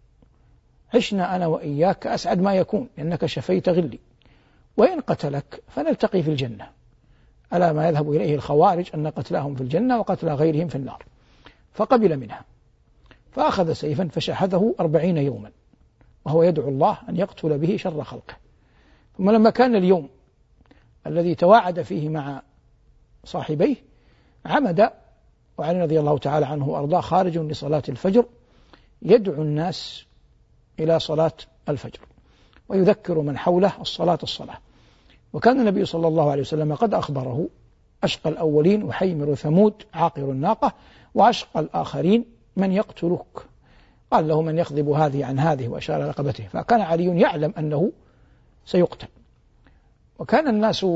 عشنا أنا وإياك أسعد ما يكون لأنك شفيت غلي، وإن قتلك فنلتقي في الجنة، ألا ما يذهب إليه الخوارج أن قتلاهم في الجنة وقتل غيرهم في النار. فقبل منها، فأخذ سيفا فشحذه أربعين يوما وهو يدعو الله أن يقتل به شر خلقه. ثم لما كان اليوم الذي تواعد فيه مع صاحبيه عمد وعلي رضي الله تعالى عنه وأرضاه خارج لصلاة الفجر يدعو الناس إلى صلاة الفجر ويذكر من حوله الصلاة الصلاة. وكان النبي صلى الله عليه وسلم قد أخبره أشقى الأولين وحيمر ثمود عاقر الناقة، وأشقى الآخرين من يقتلك، قال له من يخضب هذه عن هذه وأشار رقبته. فكان علي يعلم أنه سيقتل، وكان الناس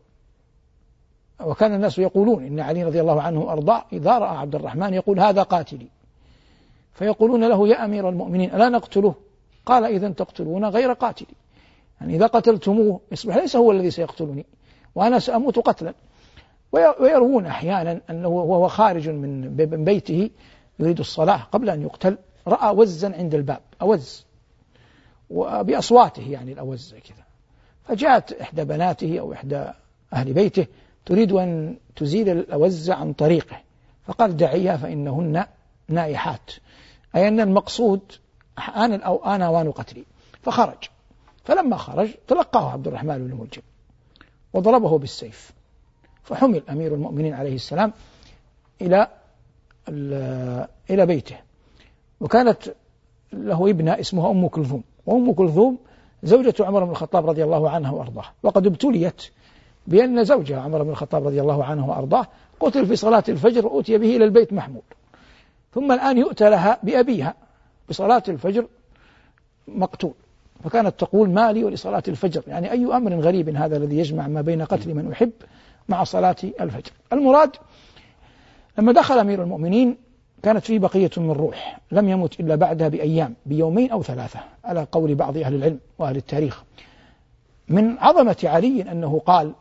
وكان الناس يقولون إن علي رضي الله عنه وأرضاه إذا رأى عبد الرحمن يقول هذا قاتلي، فيقولون له يا أمير المؤمنين ألا نقتله؟ قال إذا تقتلون غير قاتلي، يعني إذا قتلتموه يصبح ليس هو الذي سيقتلني وأنا سأموت قتلا. ويروون أحيانا أنه وهو خارج من بيته يريد الصلاة قبل أن يقتل رأى وزا عند الباب، أوز وبأصواته يعني الأوز كذا، فجاءت إحدى بناته أو إحدى أهل بيته تريد أن تزيل الأوز عن طريقه، فقال دعيها فإنهن نائحات، أي أن المقصود آن أو آن أوان قتلي. فخرج، فلما خرج تلقاه عبد الرحمن بن ملجم وضربه بالسيف، فحمل أمير المؤمنين عليه السلام إلى إلى بيته، وكانت له ابنة اسمها أم كلثوم، وأم كلثوم زوجة عمر بن الخطاب رضي الله عنه وأرضاه، وقد ابتليت بأن زوجها عمر بن الخطاب رضي الله عنه وأرضاه قتل في صلاة الفجر وأتي به إلى البيت محمول، ثم الآن يؤتى لها بأبيها بصلاة الفجر مقتول، فكانت تقول ما لي ولصلاة الفجر، يعني أي أمر غريب هذا الذي يجمع ما بين قتل من أحب مع صلاة الفجر. المراد لما دخل أمير المؤمنين كانت فيه بقية من روح، لم يمت إلا بعدها بأيام، بيومين أو ثلاثة على قول بعض أهل العلم وأهل التاريخ. من عظمة علي أنه قال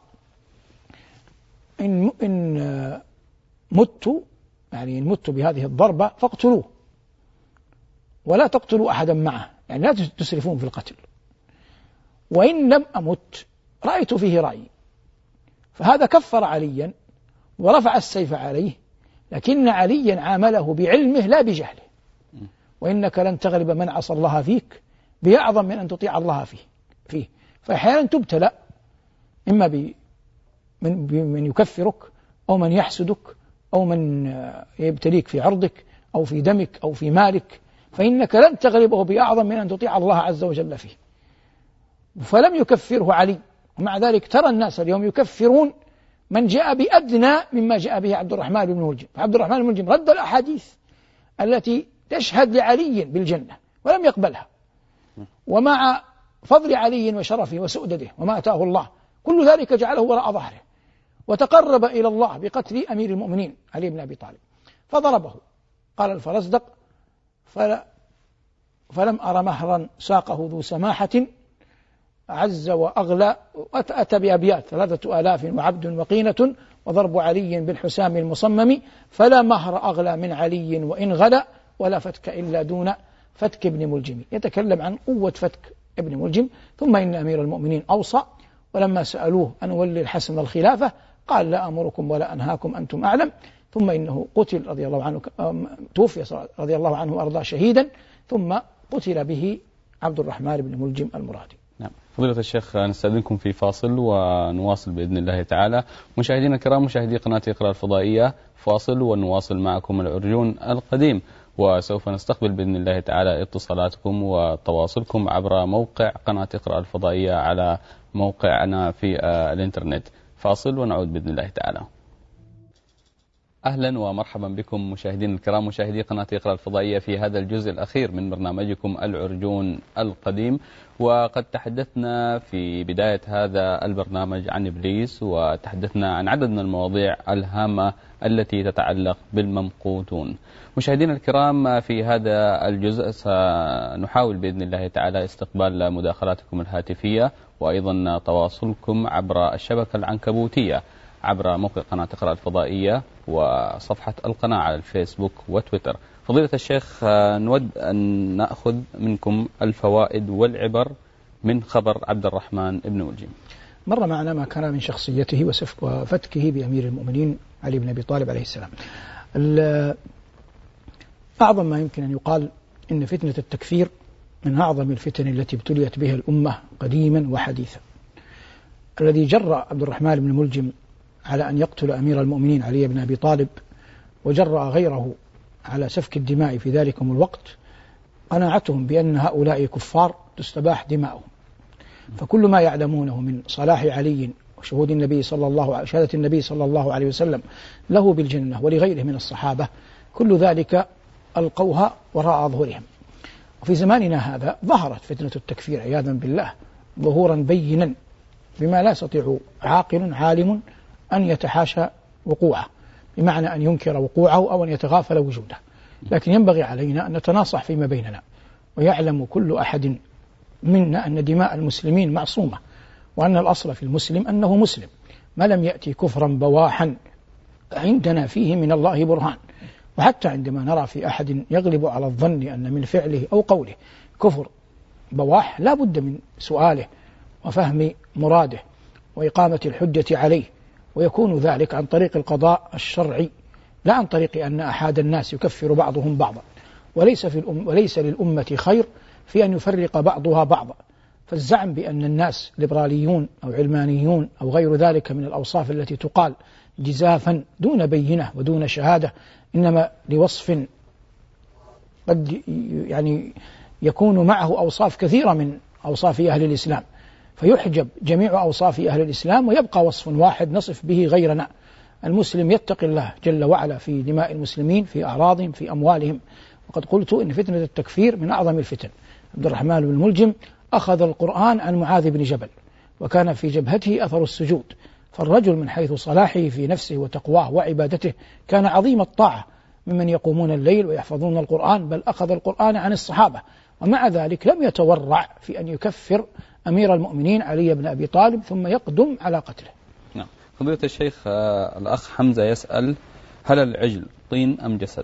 إن, إن مت يعني إن مت بهذه الضربة فاقتلوه ولا تقتلوا أحدا معه، يعني لا تسرفون في القتل، وإن لم أمت رأيت فيه رأي، فهذا كفر عليا ورفع السيف عليه، لكن عليا عامله بعلمه لا بجهله، وإنك لن تغلب من عصى الله فيك بأعظم من أن تطيع الله فيه فيه فأحيانا تبتلى إما من, من يكفرك أو من يحسدك أو من يبتليك في عرضك أو في دمك أو في مالك، فإنك لن تغلبه بأعظم من أن تطيع الله عز وجل فيه. فلم يكفره علي، ومع ذلك ترى الناس اليوم يكفرون من جاء بأدنى مما جاء به عبد الرحمن بن ملجم، عبد الرحمن بن ملجم رد الأحاديث التي تشهد لعلي بالجنة ولم يقبلها، ومع فضل علي وشرفه وسؤدده وما أتاه الله كل ذلك جعله وراء ظهره، وتقرب إلى الله بقتل أمير المؤمنين علي بن أبي طالب، فضربه. قال الفرزدق فلا فلم أر مهرا ساقه ذو سماحة عز وأغلى، أتى بأبيات ثلاثة آلاف وعبد وقينة وضرب علي بالحسام المصمم، فلا مهر أغلى من علي وإن غلا ولا فتك إلا دون فتك ابن ملجم. يتكلم عن قوة فتك ابن ملجم. ثم إن أمير المؤمنين أوصى، ولما سألوه أن ولي الحسن الخلافة قال لا أمركم ولا أنهاكم أنتم أعلم. ثم إنه قتل رضي الله عنه، توفي رضي الله عنه وأرضاه شهيدا، ثم قتل به عبد الرحمن بن ملجم المرادي. نعم. فضيلة الشيخ نستأذنكم في فاصل ونواصل بإذن الله تعالى. مشاهدينا الكرام، مشاهدي قناة اقرأ الفضائية، فاصل ونواصل معكم العرجون القديم، وسوف نستقبل بإذن الله تعالى اتصالاتكم وتواصلكم عبر موقع قناة اقرأ الفضائية على موقعنا في الانترنت. فاصل ونعود بإذن الله تعالى. أهلا ومرحبا بكم مشاهدين الكرام، مشاهدي قناة اقرأ الفضائية في هذا الجزء الأخير من برنامجكم العرجون القديم. وقد تحدثنا في بداية هذا البرنامج عن إبليس، وتحدثنا عن عدد من المواضيع الهامة التي تتعلق بالممقوتون. مشاهدينا الكرام، في هذا الجزء سنحاول بإذن الله تعالى استقبال مداخلاتكم الهاتفية، وأيضا تواصلكم عبر الشبكة العنكبوتية عبر موقع قناة اقرأ الفضائية وصفحة القناة على الفيسبوك وتويتر. فضيلة الشيخ، نود أن نأخذ منكم الفوائد والعبر من خبر عبد الرحمن بن ملجم. مر معنا ما كان من شخصيته وفتكه بأمير المؤمنين علي بن أبي طالب عليه السلام. أعظم ما يمكن أن يقال إن فتنة التكفير من أعظم الفتن التي ابتليت بها الأمة قديما وحديثا. الذي جرى عبد الرحمن بن ملجم على أن يقتل أمير المؤمنين علي بن أبي طالب وجرى غيره على سفك الدماء في ذلكم الوقت قناعتهم بأن هؤلاء كفار تستباح دماؤهم، فكل ما يعلمونه من صلاح علي وشهود النبي صلى الله عليه شهادة النبي صلى الله عليه وسلم له بالجنة ولغيره من الصحابة، كل ذلك ألقوها وراء ظهورهم. وفي زماننا هذا ظهرت فتنة التكفير عياذا بالله ظهورا بينا بما لا يستطيع عاقل عالم أن يتحاشى وقوعه، بمعنى أن ينكر وقوعه أو أن يتغافل وجوده. لكن ينبغي علينا أن نتناصح فيما بيننا، ويعلم كل أحد منا أن دماء المسلمين معصومة، وأن الأصل في المسلم أنه مسلم ما لم يأتي كفرا بواحا عندنا فيه من الله برهان. وحتى عندما نرى في أحد يغلب على الظن أن من فعله أو قوله كفر بواح، لا بد من سؤاله وفهم مراده وإقامة الحجة عليه، ويكون ذلك عن طريق القضاء الشرعي لا عن طريق أن أحد الناس يكفر بعضهم بعضا. وليس, في الأم وليس للأمة خير في أن يفرق بعضها بعضا. فالزعم بأن الناس ليبراليون أو علمانيون أو غير ذلك من الأوصاف التي تقال جزافا دون بينة ودون شهادة، إنما لوصف قد يعني يكون معه أوصاف كثيرة من أوصاف أهل الإسلام، فيحجب جميع أوصاف أهل الإسلام ويبقى وصف واحد نصف به غيرنا. المسلم يتقي الله جل وعلا في دماء المسلمين، في أعراضهم، في أموالهم. وقد قلت إن فتنة التكفير من أعظم الفتن. عبد الرحمن بن ملجم أخذ القرآن عن معاذ بن جبل، وكان في جبهته أثر السجود، فالرجل من حيث صلاحه في نفسه وتقواه وعبادته كان عظيم الطاعة ممن يقومون الليل ويحفظون القرآن، بل أخذ القرآن عن الصحابة، ومع ذلك لم يتورع في أن يكفر أمير المؤمنين علي بن أبي طالب ثم يقدم على قتله. نعم. فضيلة الشيخ، الأخ حمزة يسأل: هل العجل طين أم جسد؟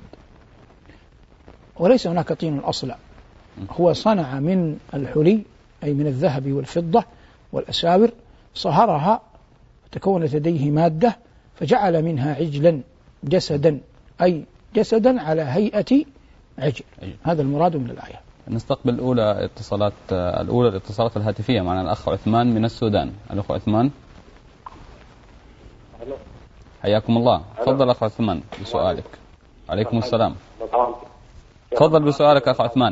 وليس هناك طين أصلا، هو صنع من الحلي أي من الذهب والفضة والأساور، صهرها تكونت لديه مادة فجعل منها عجلا جسدا، أي جسدا على هيئة عجل. هذا المراد من الآية. نستقبل الأولى اتصالات الأولى الاتصالات الهاتفية معنا الأخ عثمان من السودان. الأخ عثمان، حياكم الله. تفضل أخ عثمان بسؤالك. عليكم السلام. تفضل بسؤالك أخ عثمان.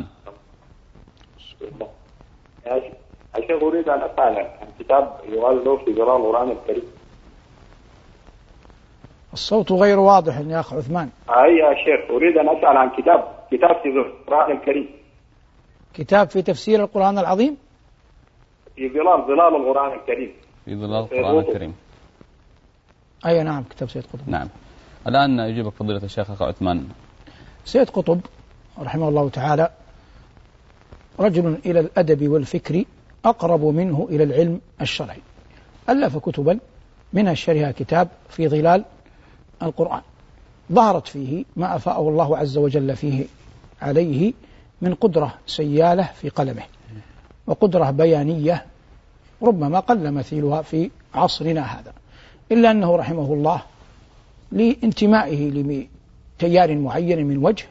الشيخ أريد أن أسأل عن كتاب يقال له في ظلال القرآن الكريم. الصوت غير واضح يا أخ عثمان. أي يا شيخ، أريد أن أسأل عن كتاب كتاب في ظلال القرآن الكريم. كتاب في تفسير القرآن العظيم؟ في ظلال ظلال القرآن الكريم. في ظلال القرآن الكريم. أي نعم، كتاب سيد قطب. نعم. الآن يجيبك فضيلة الشيخ أخ عثمان. سيد قطب رحمه الله تعالى رجل إلى الأدب والفكر أقرب منه إلى العلم الشرعي، ألف كتبا منها شرها كتاب في ظلال القرآن، ظهرت فيه ما أفاءه الله عز وجل فيه عليه من قدرة سيالة في قلمه وقدرة بيانية ربما قل مثيلها في عصرنا هذا، إلا أنه رحمه الله لانتمائه لتيار معين من وجه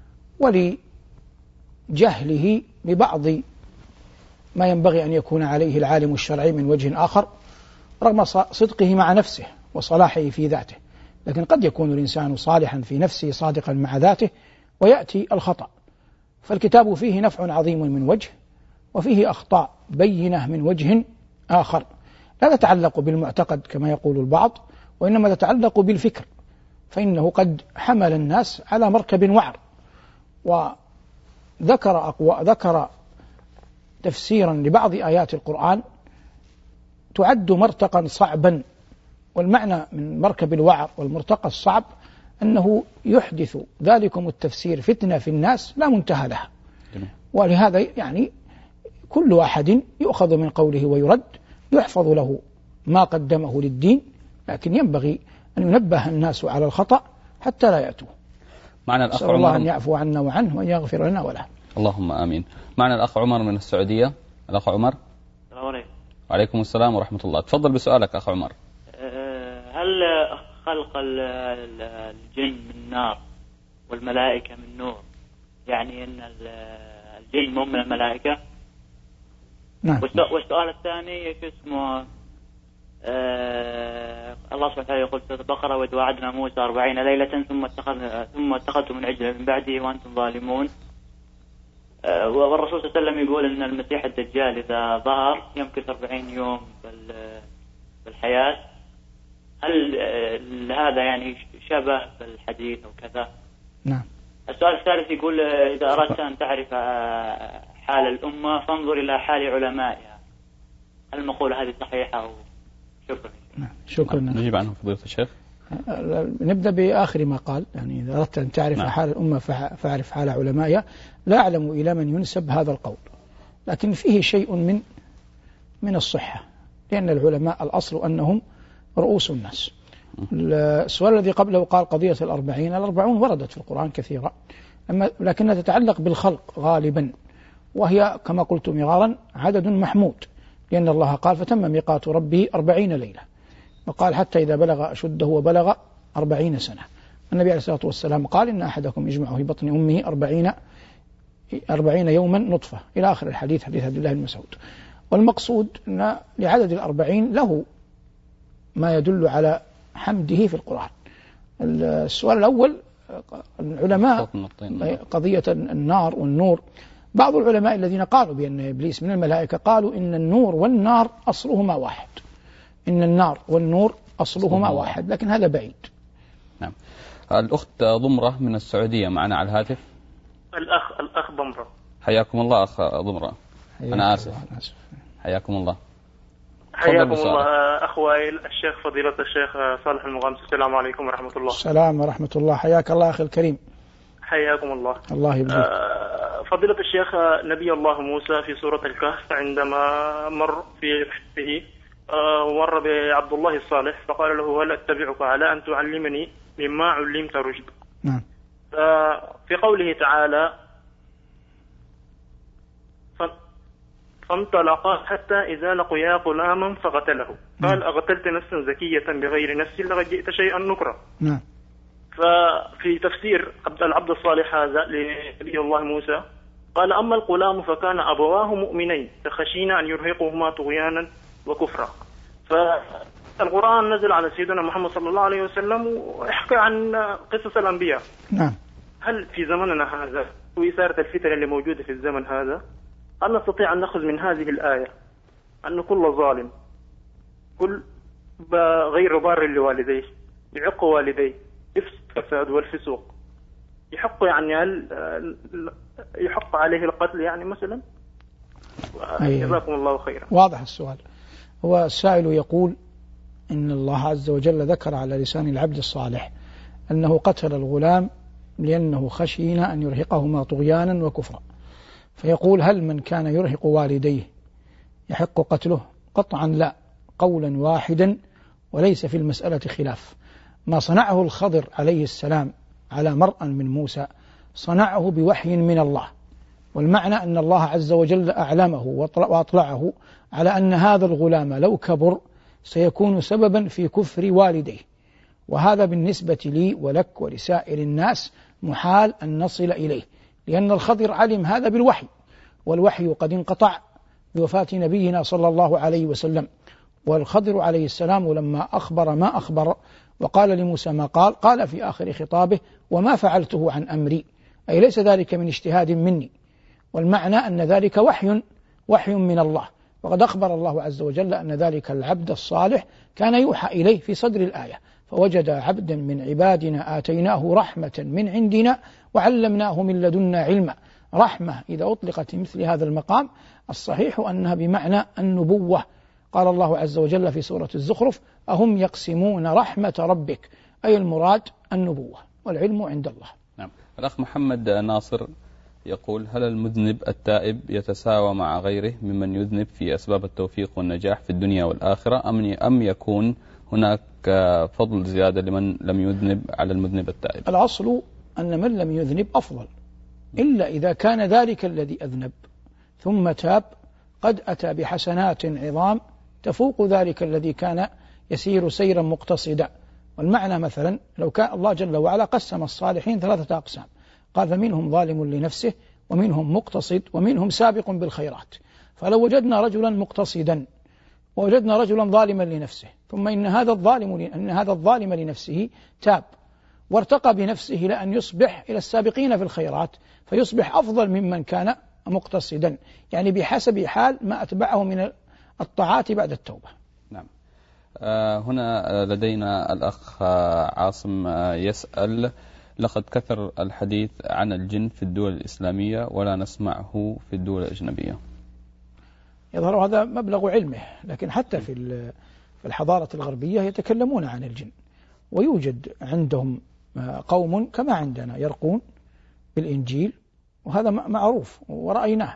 ولجهله ببعض ما ينبغي أن يكون عليه العالم الشرعي من وجه آخر، رغم صدقه مع نفسه وصلاحه في ذاته، لكن قد يكون الإنسان صالحا في نفسه صادقا مع ذاته ويأتي الخطأ. فالكتاب فيه نفع عظيم من وجه وفيه أخطاء بينة من وجه آخر، لا تتعلق بالمعتقد كما يقول البعض، وإنما تتعلق بالفكر، فإنه قد حمل الناس على مركب وعر، وذكر أقوى ذكر تفسيرا لبعض آيات القرآن تعد مرتقا صعبا، والمعنى من مركب الوعر والمرتقى الصعب أنه يحدث ذلكم التفسير فتنة في الناس لا منتهى لها. ولهذا يعني كل أحد يؤخذ من قوله ويرد، يحفظ له ما قدمه للدين، لكن ينبغي أن ينبه الناس على الخطأ حتى لا يأتوه. معنا الأخ عمر. الله أن يعفو عنا وعنه وأن يغفر لنا وله. اللهم آمين. معنا الأخ عمر من السعودية. الأخ عمر. السلام عليكم. وعليكم السلام ورحمة الله. تفضل بسؤالك أخ عمر. هل خلق الجن من نار والملائكة من نور يعني أن الجن مو من الملائكة؟ نعم. والسؤال الثاني اسمه آه الله سبحانه وتعالى يقول في البقرة: وإذ وعدنا موسى أربعين ليلة ثم اتخذ ثم اتخذتم من عجل من بعده وأنتم ظالمون. آه والرسول صلى الله عليه وسلم يقول أن المسيح الدجال إذا ظهر يمكث أربعين يوم بالحياة. هل هذا يعني شبه بالحديث أو كذا؟ نعم. السؤال الثالث يقول: إذا أردت أن تعرف حال الأمة فانظر إلى حال علمائها. هل المقولة هذه صحيحة؟ شكرا. نعم. شكرا. نجيب عنه فضيلة الشيخ. نبدأ بآخر ما قال، يعني إذا أردت أن تعرف نعم. حال الأمة فاعرف حال علمائها. لا أعلم إلى من ينسب هذا القول، لكن فيه شيء من من الصحة، لأن العلماء الأصل أنهم رؤوس الناس. السؤال الذي قبله قال قضية الأربعين، الأربعون وردت في القرآن كثيرا، لكنها تتعلق بالخلق غالبا، وهي كما قلت مرارا عدد محمود، لأن الله قال: فتم ميقات ربه أربعين ليلة، وقال: حتى إذا بلغ أشده وبلغ أربعين سنة. النبي عليه الصلاة والسلام قال: إن أحدكم يجمع في بطن أمه أربعين أربعين يوما نطفة، إلى آخر الحديث، حديث عبد الله بن مسعود. والمقصود أن لعدد الأربعين له ما يدل على حمده في القرآن. السؤال الأول، العلماء قضية النار والنور، بعض العلماء الذين قالوا بأن إبليس من الملائكة قالوا إن النور والنار أصلهما واحد، إن النار والنور أصلهما واحد، لكن هذا بعيد. نعم. الأخت ضمرة من السعودية معنا على الهاتف. الأخ الأخ ضمرة. حياكم الله أخ ضمرة. أنا آسف. حياكم الله. حياكم الله أخ وائل. الشيخ فضيلة الشيخ صالح المغامس، السلام عليكم ورحمة الله. السلام ورحمة الله. حياك الله أخي الكريم. حياكم الله. الله يبارك. فضيلة الشيخ، نبي الله موسى في سورة الكهف عندما مر في به ومر بعبد الله الصالح فقال له هل أتبعك على أن تعلمني مما علمت رشد. نعم. في قوله تعالى فانطلقا حتى إذا لقيا غلاما فقتله قال أقتلت نفسا زكية بغير نفس لقد جئت شيئا نكرا. نعم. ففي تفسير عبد العبد الصالح هذا لنبي الله موسى قال أما الغلام فكان أبواه مؤمنين فخشينا أن يرهقهما طغيانا وكفرا. فالقرآن نزل على سيدنا محمد صلى الله عليه وسلم ويحكي عن قصص الأنبياء. نعم. هل في زمننا هذا وإثارة الفتن اللي موجودة في الزمن هذا هل نستطيع أن نأخذ من هذه الآية أن كل ظالم كل غير بار لوالديه يعق والديه الفساد والفسوق يحق يعني هل يحق عليه القتل يعني مثلا؟ جزاكم الله خيرا. واضح السؤال. هو السائل يقول إن الله عز وجل ذكر على لسان العبد الصالح أنه قتل الغلام لأنه خشينا أن يرهقهما طغيانا وكفرا، فيقول هل من كان يرهق والديه يحق قتله؟ قطعا لا، قولا واحدا وليس في المسألة خلاف. ما صنعه الخضر عليه السلام على مرء من موسى صنعه بوحي من الله، والمعنى أن الله عز وجل أعلمه وأطلعه على أن هذا الغلام لو كبر سيكون سببا في كفر والديه، وهذا بالنسبة لي ولك ولسائر الناس محال أن نصل إليه، لأن الخضر علم هذا بالوحي، والوحي قد انقطع بوفاة نبينا صلى الله عليه وسلم. والخضر عليه السلام لما أخبر ما أخبر وقال لموسى ما قال، قال في آخر خطابه وما فعلته عن أمري، أي ليس ذلك من اجتهاد مني، والمعنى أن ذلك وحي وحي من الله. وقد أخبر الله عز وجل أن ذلك العبد الصالح كان يوحى إليه في صدر الآية، فوجد عبدا من عبادنا آتيناه رحمة من عندنا وعلمناه من لدنا علما. رحمة إذا أطلقت في مثل هذا المقام الصحيح أنها بمعنى النبوة. قال الله عز وجل في سورة الزخرف أهم يقسمون رحمة ربك، أي المراد النبوة والعلم عند الله. نعم. الأخ محمد ناصر يقول هل المذنب التائب يتساوى مع غيره ممن يذنب في أسباب التوفيق والنجاح في الدنيا والآخرة، أم أم يكون هناك فضل زيادة لمن لم يذنب على المذنب التائب؟ الأصل أن من لم يذنب أفضل، إلا إذا كان ذلك الذي أذنب ثم تاب قد أتى بحسنات عظام تفوق ذلك الذي كان يسير سيرا مقتصدا. والمعنى مثلا لو كان الله جل وعلا قسم الصالحين ثلاثة أقسام، قال فمنهم ظالم لنفسه ومنهم مقتصد ومنهم سابق بالخيرات، فلو وجدنا رجلا مقتصدا ووجدنا رجلا ظالما لنفسه ثم إن هذا الظالم إن هذا الظالم لنفسه تاب وارتقى بنفسه إلى أن يصبح إلى السابقين في الخيرات فيصبح أفضل ممن كان مقتصدا، يعني بحسب حال ما أتبعه من الطاعات بعد التوبة. نعم. آه هنا لدينا الأخ عاصم يسأل لقد كثر الحديث عن الجن في الدول الإسلامية ولا نسمعه في الدول الأجنبية. يظهر هذا مبلغ علمه، لكن حتى في في الحضارة الغربية يتكلمون عن الجن، ويوجد عندهم قوم كما عندنا يرقون بالإنجيل، وهذا معروف ورأيناه،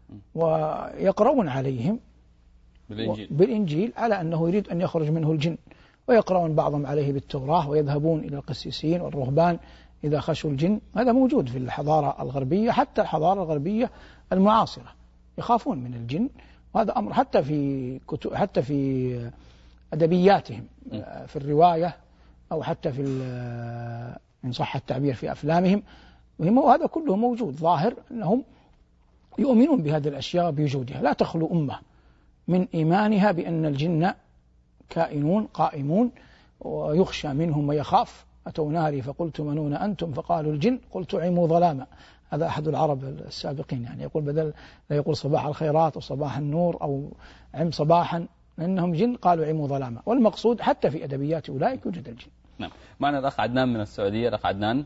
ويقرؤون عليهم بالإنجيل. بالإنجيل على أنه يريد أن يخرج منه الجن، ويقرؤون بعضهم عليه بالتوراة، ويذهبون إلى القسيسين والرهبان إذا خشوا الجن. هذا موجود في الحضارة الغربية، حتى الحضارة الغربية المعاصرة يخافون من الجن، وهذا أمر حتى في كتب حتى في أدبياتهم في الرواية أو حتى في إن صح التعبير في أفلامهم، وهذا كله موجود ظاهر أنهم يؤمنون بهذه الأشياء بوجودها. لا تخلو أمة من إيمانها بأن الجن كائنون قائمون ويخشى منهم ويخاف. أتوا ناري فقلت منون أنتم فقالوا الجن قلت عموا ظلاما. هذا أحد العرب السابقين، يعني يقول بدل لا يقول صباح الخيرات وصباح النور أو عم صباحا لأنهم جن قالوا عموا ظلاما. والمقصود حتى في أدبيات أولئك يوجد الجن. نعم. معنا الأخ عدنان من السعودية. الأخ عدنان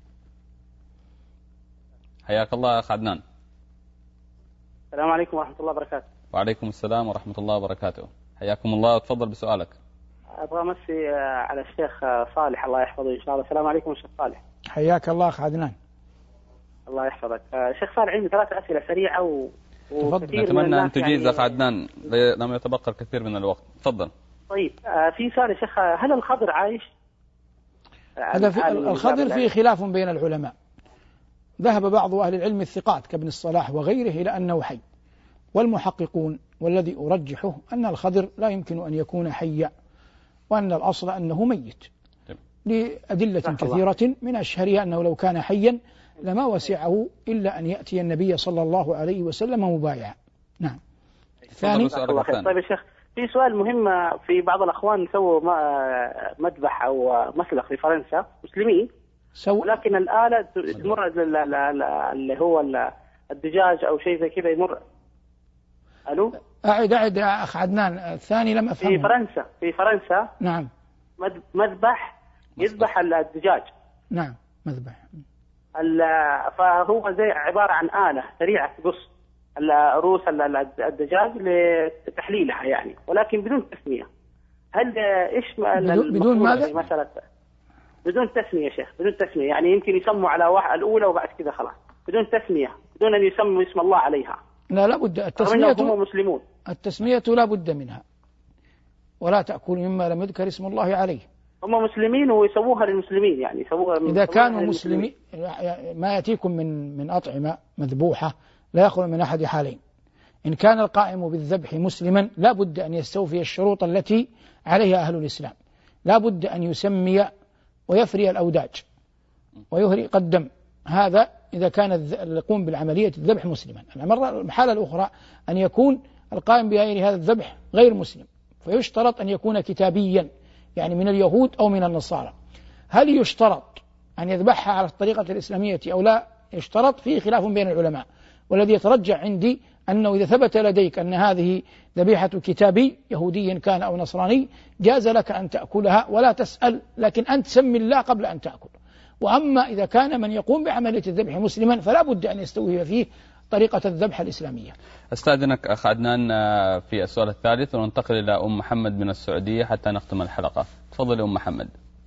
حياك الله. أخ عدنان. السلام عليكم ورحمة الله وبركاته. وعليكم السلام ورحمة الله وبركاته. حياكم الله وتفضل بسؤالك. أبغى أمسي على الشيخ صالح الله يحفظه إن شاء الله. السلام عليكم الشيخ صالح. حياك الله أخ عدنان. الله يحفظك. شيخ صالح عندي ثلاث أسئلة سريعة و... وكثير نتمنى أن تجيز يعني... أخ عدنان لم يتبقى الكثير من الوقت. تفضل. طيب في سؤال يا شيخ، هل الخضر عايش؟ هذا في الخضر فيه خلاف بين العلماء. ذهب بعض أهل العلم الثقات كابن الصلاح وغيره إلى أنه حي، والمحققون والذي أرجحه أن الخضر لا يمكن أن يكون حيا، وأن الأصل أنه ميت لأدلة كثيرة من أشهرها أنه لو كان حيا لما وسعه إلا أن يأتي النبي صلى الله عليه وسلم مبايعا. نعم. ثاني. طيب يا شيخ في سؤال مهم، في بعض الأخوان سووا مذبح أو مسلخ في فرنسا مسلمين، ولكن الآلة تمر اللي هو الدجاج أو شيء زي كذا يمر. ألو. أعد أعد يا أخ عدنان الثاني لم أفهمه. في فرنسا في فرنسا نعم مذبح يذبح الدجاج. نعم مذبح. فهو زي عبارة عن آلة سريعة تقص رؤوس الدجاج لتحليلها يعني، ولكن بدون تسمية. هل إيش بدون, بدون ماذا؟ مثلا بدون تسمية شيخ، بدون تسمية يعني يمكن يسموا على واحد الأولى وبعد كذا خلاص بدون تسمية، بدون أن يسموا اسم الله عليها. لا لا بد التسمية. هم مسلمون. التسمية لا بد منها، ولا تأكل مما لم يذكر اسم الله عليه. هم مسلمين ويسووها للمسلمين يعني يسووها. إذا كانوا مسلمين ما يأتيكم من من أطعمة مذبوحة لا يخلو من أحد حالين. إن كان القائم بالذبح مسلما لا بد أن يستوفي الشروط التي عليها أهل الإسلام، لا بد أن يسمي ويفري الأوداج ويهرق الدم، هذا إذا كان يقوم بالعملية الذبح مسلما. الحالة الأخرى أن يكون القائم بغير هذا الذبح غير مسلم، فيشترط أن يكون كتابيا يعني من اليهود أو من النصارى. هل يشترط أن يذبحها على الطريقة الإسلامية أو لا يشترط؟ فيه خلاف بين العلماء، والذي يترجح عندي أنه إذا ثبت لديك أن هذه ذبيحة كتابي يهودي كان أو نصراني جاز لك أن تأكلها ولا تسأل، لكن أن تسمي الله قبل أن تأكل. وأما إذا كان من يقوم بعملية الذبح مسلما فلا بد أن يستوفي فيه طريقة الذبح الإسلامية. أستأذنك أخ عدنان في السؤال الثالث وننتقل إلى أم محمد من السعودية حتى نختم الحلقة. تفضل أم محمد.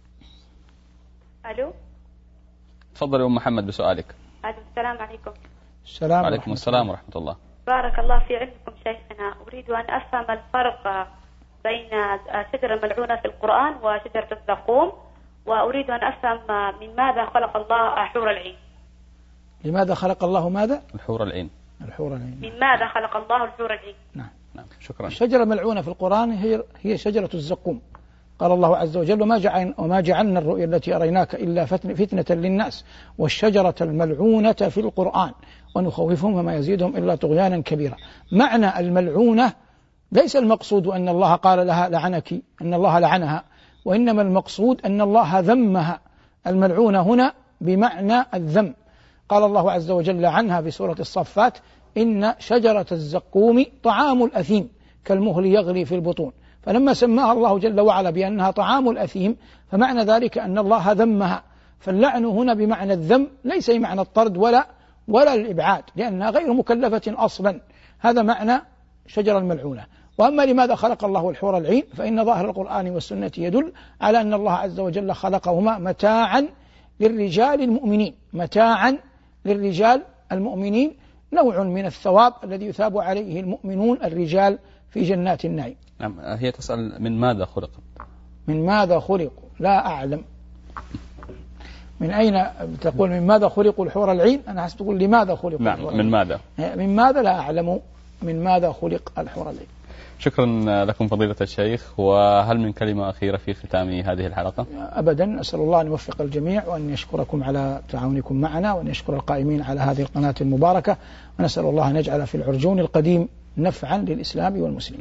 ألو. تفضل أم محمد بسؤالك. السلام عليكم. السلام عليكم السلام ورحمة الله. بارك الله في علمكم شيخنا. أريد أن أفهم الفرق بين شجرة الملعونة في القرآن وشجرة الزقوم، وأريد أن أفهم من ماذا خلق الله حور العين. لماذا خلق الله ماذا؟ الحور العين. الحور العين. من ماذا خلق الله الحور العين؟ نعم. نعم شكرا. الشجرة الملعونة في القرآن هي هي شجرة الزقوم. قال الله عز وجل وما جعلنا وما جعلنا الرؤيا التي أريناك إلا فتنة للناس والشجرة الملعونة في القرآن ونخوفهم وما يزيدهم إلا طغيانا كبيرا. معنى الملعونة ليس المقصود أن الله قال لها لعنك، أن الله لعنها، وإنما المقصود أن الله ذمها. الملعونة هنا بمعنى الذم. قال الله عز وجل عنها في سورة الصفات إن شجرة الزقوم طعام الأثيم كالمهل يغلي في البطون. فلما سماها الله جل وعلا بأنها طعام الأثيم فمعنى ذلك أن الله ذمها. فاللعن هنا بمعنى الذم ليس بمعنى الطرد ولا ولا الإبعاد، لأنها غير مكلفة أصلا. هذا معنى شجرة الملعونة. وأما لماذا خلق الله الحور العين فإن ظاهر القرآن والسنة يدل على أن الله عز وجل خلقهما متاعا للرجال المؤمنين، متاعا للرجال المؤمنين، نوع من الثواب الذي يثاب عليه المؤمنون الرجال في جنات النعيم. نعم. هي تسأل من ماذا خلق؟ من ماذا خلقوا؟ لا أعلم. من أين تقول من ماذا خلقوا الحور العين؟ أنا حسب تقول لماذا خلقوا. نعم. من ماذا؟ من ماذا لا أعلم من ماذا خلق الحور العين. شكرا لكم فضيلة الشيخ. وهل من كلمة أخيرة في ختام هذه الحلقة؟ أبدا. أسأل الله أن يوفق الجميع وأن يشكركم على تعاونكم معنا وأن يشكر القائمين على هذه القناة المباركة، ونسأل الله أن يجعل في العرجون القديم نفعا للإسلام والمسلمين.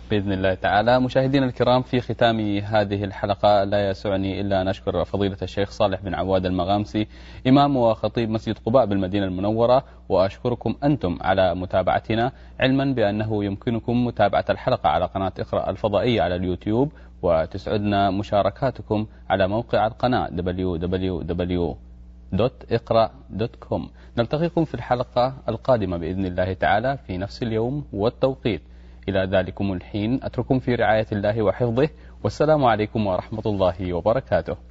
بإذن الله تعالى. مشاهدينا الكرام، في ختام هذه الحلقة لا يسعني إلا أن أشكر فضيلة الشيخ صالح بن عواد المغامسي، إمام وخطيب مسجد قباء بالمدينة المنورة، وأشكركم أنتم على متابعتنا، علما بأنه يمكنكم متابعة الحلقة على قناة اقرأ الفضائية على اليوتيوب، وتسعدنا مشاركاتكم على موقع القناة دبليو دبليو دبليو دوت اقرأ دوت كوم. نلتقيكم في الحلقة القادمة بإذن الله تعالى في نفس اليوم والتوقيت. إلى ذلكم الحين أترككم في رعاية الله وحفظه، والسلام عليكم ورحمة الله وبركاته.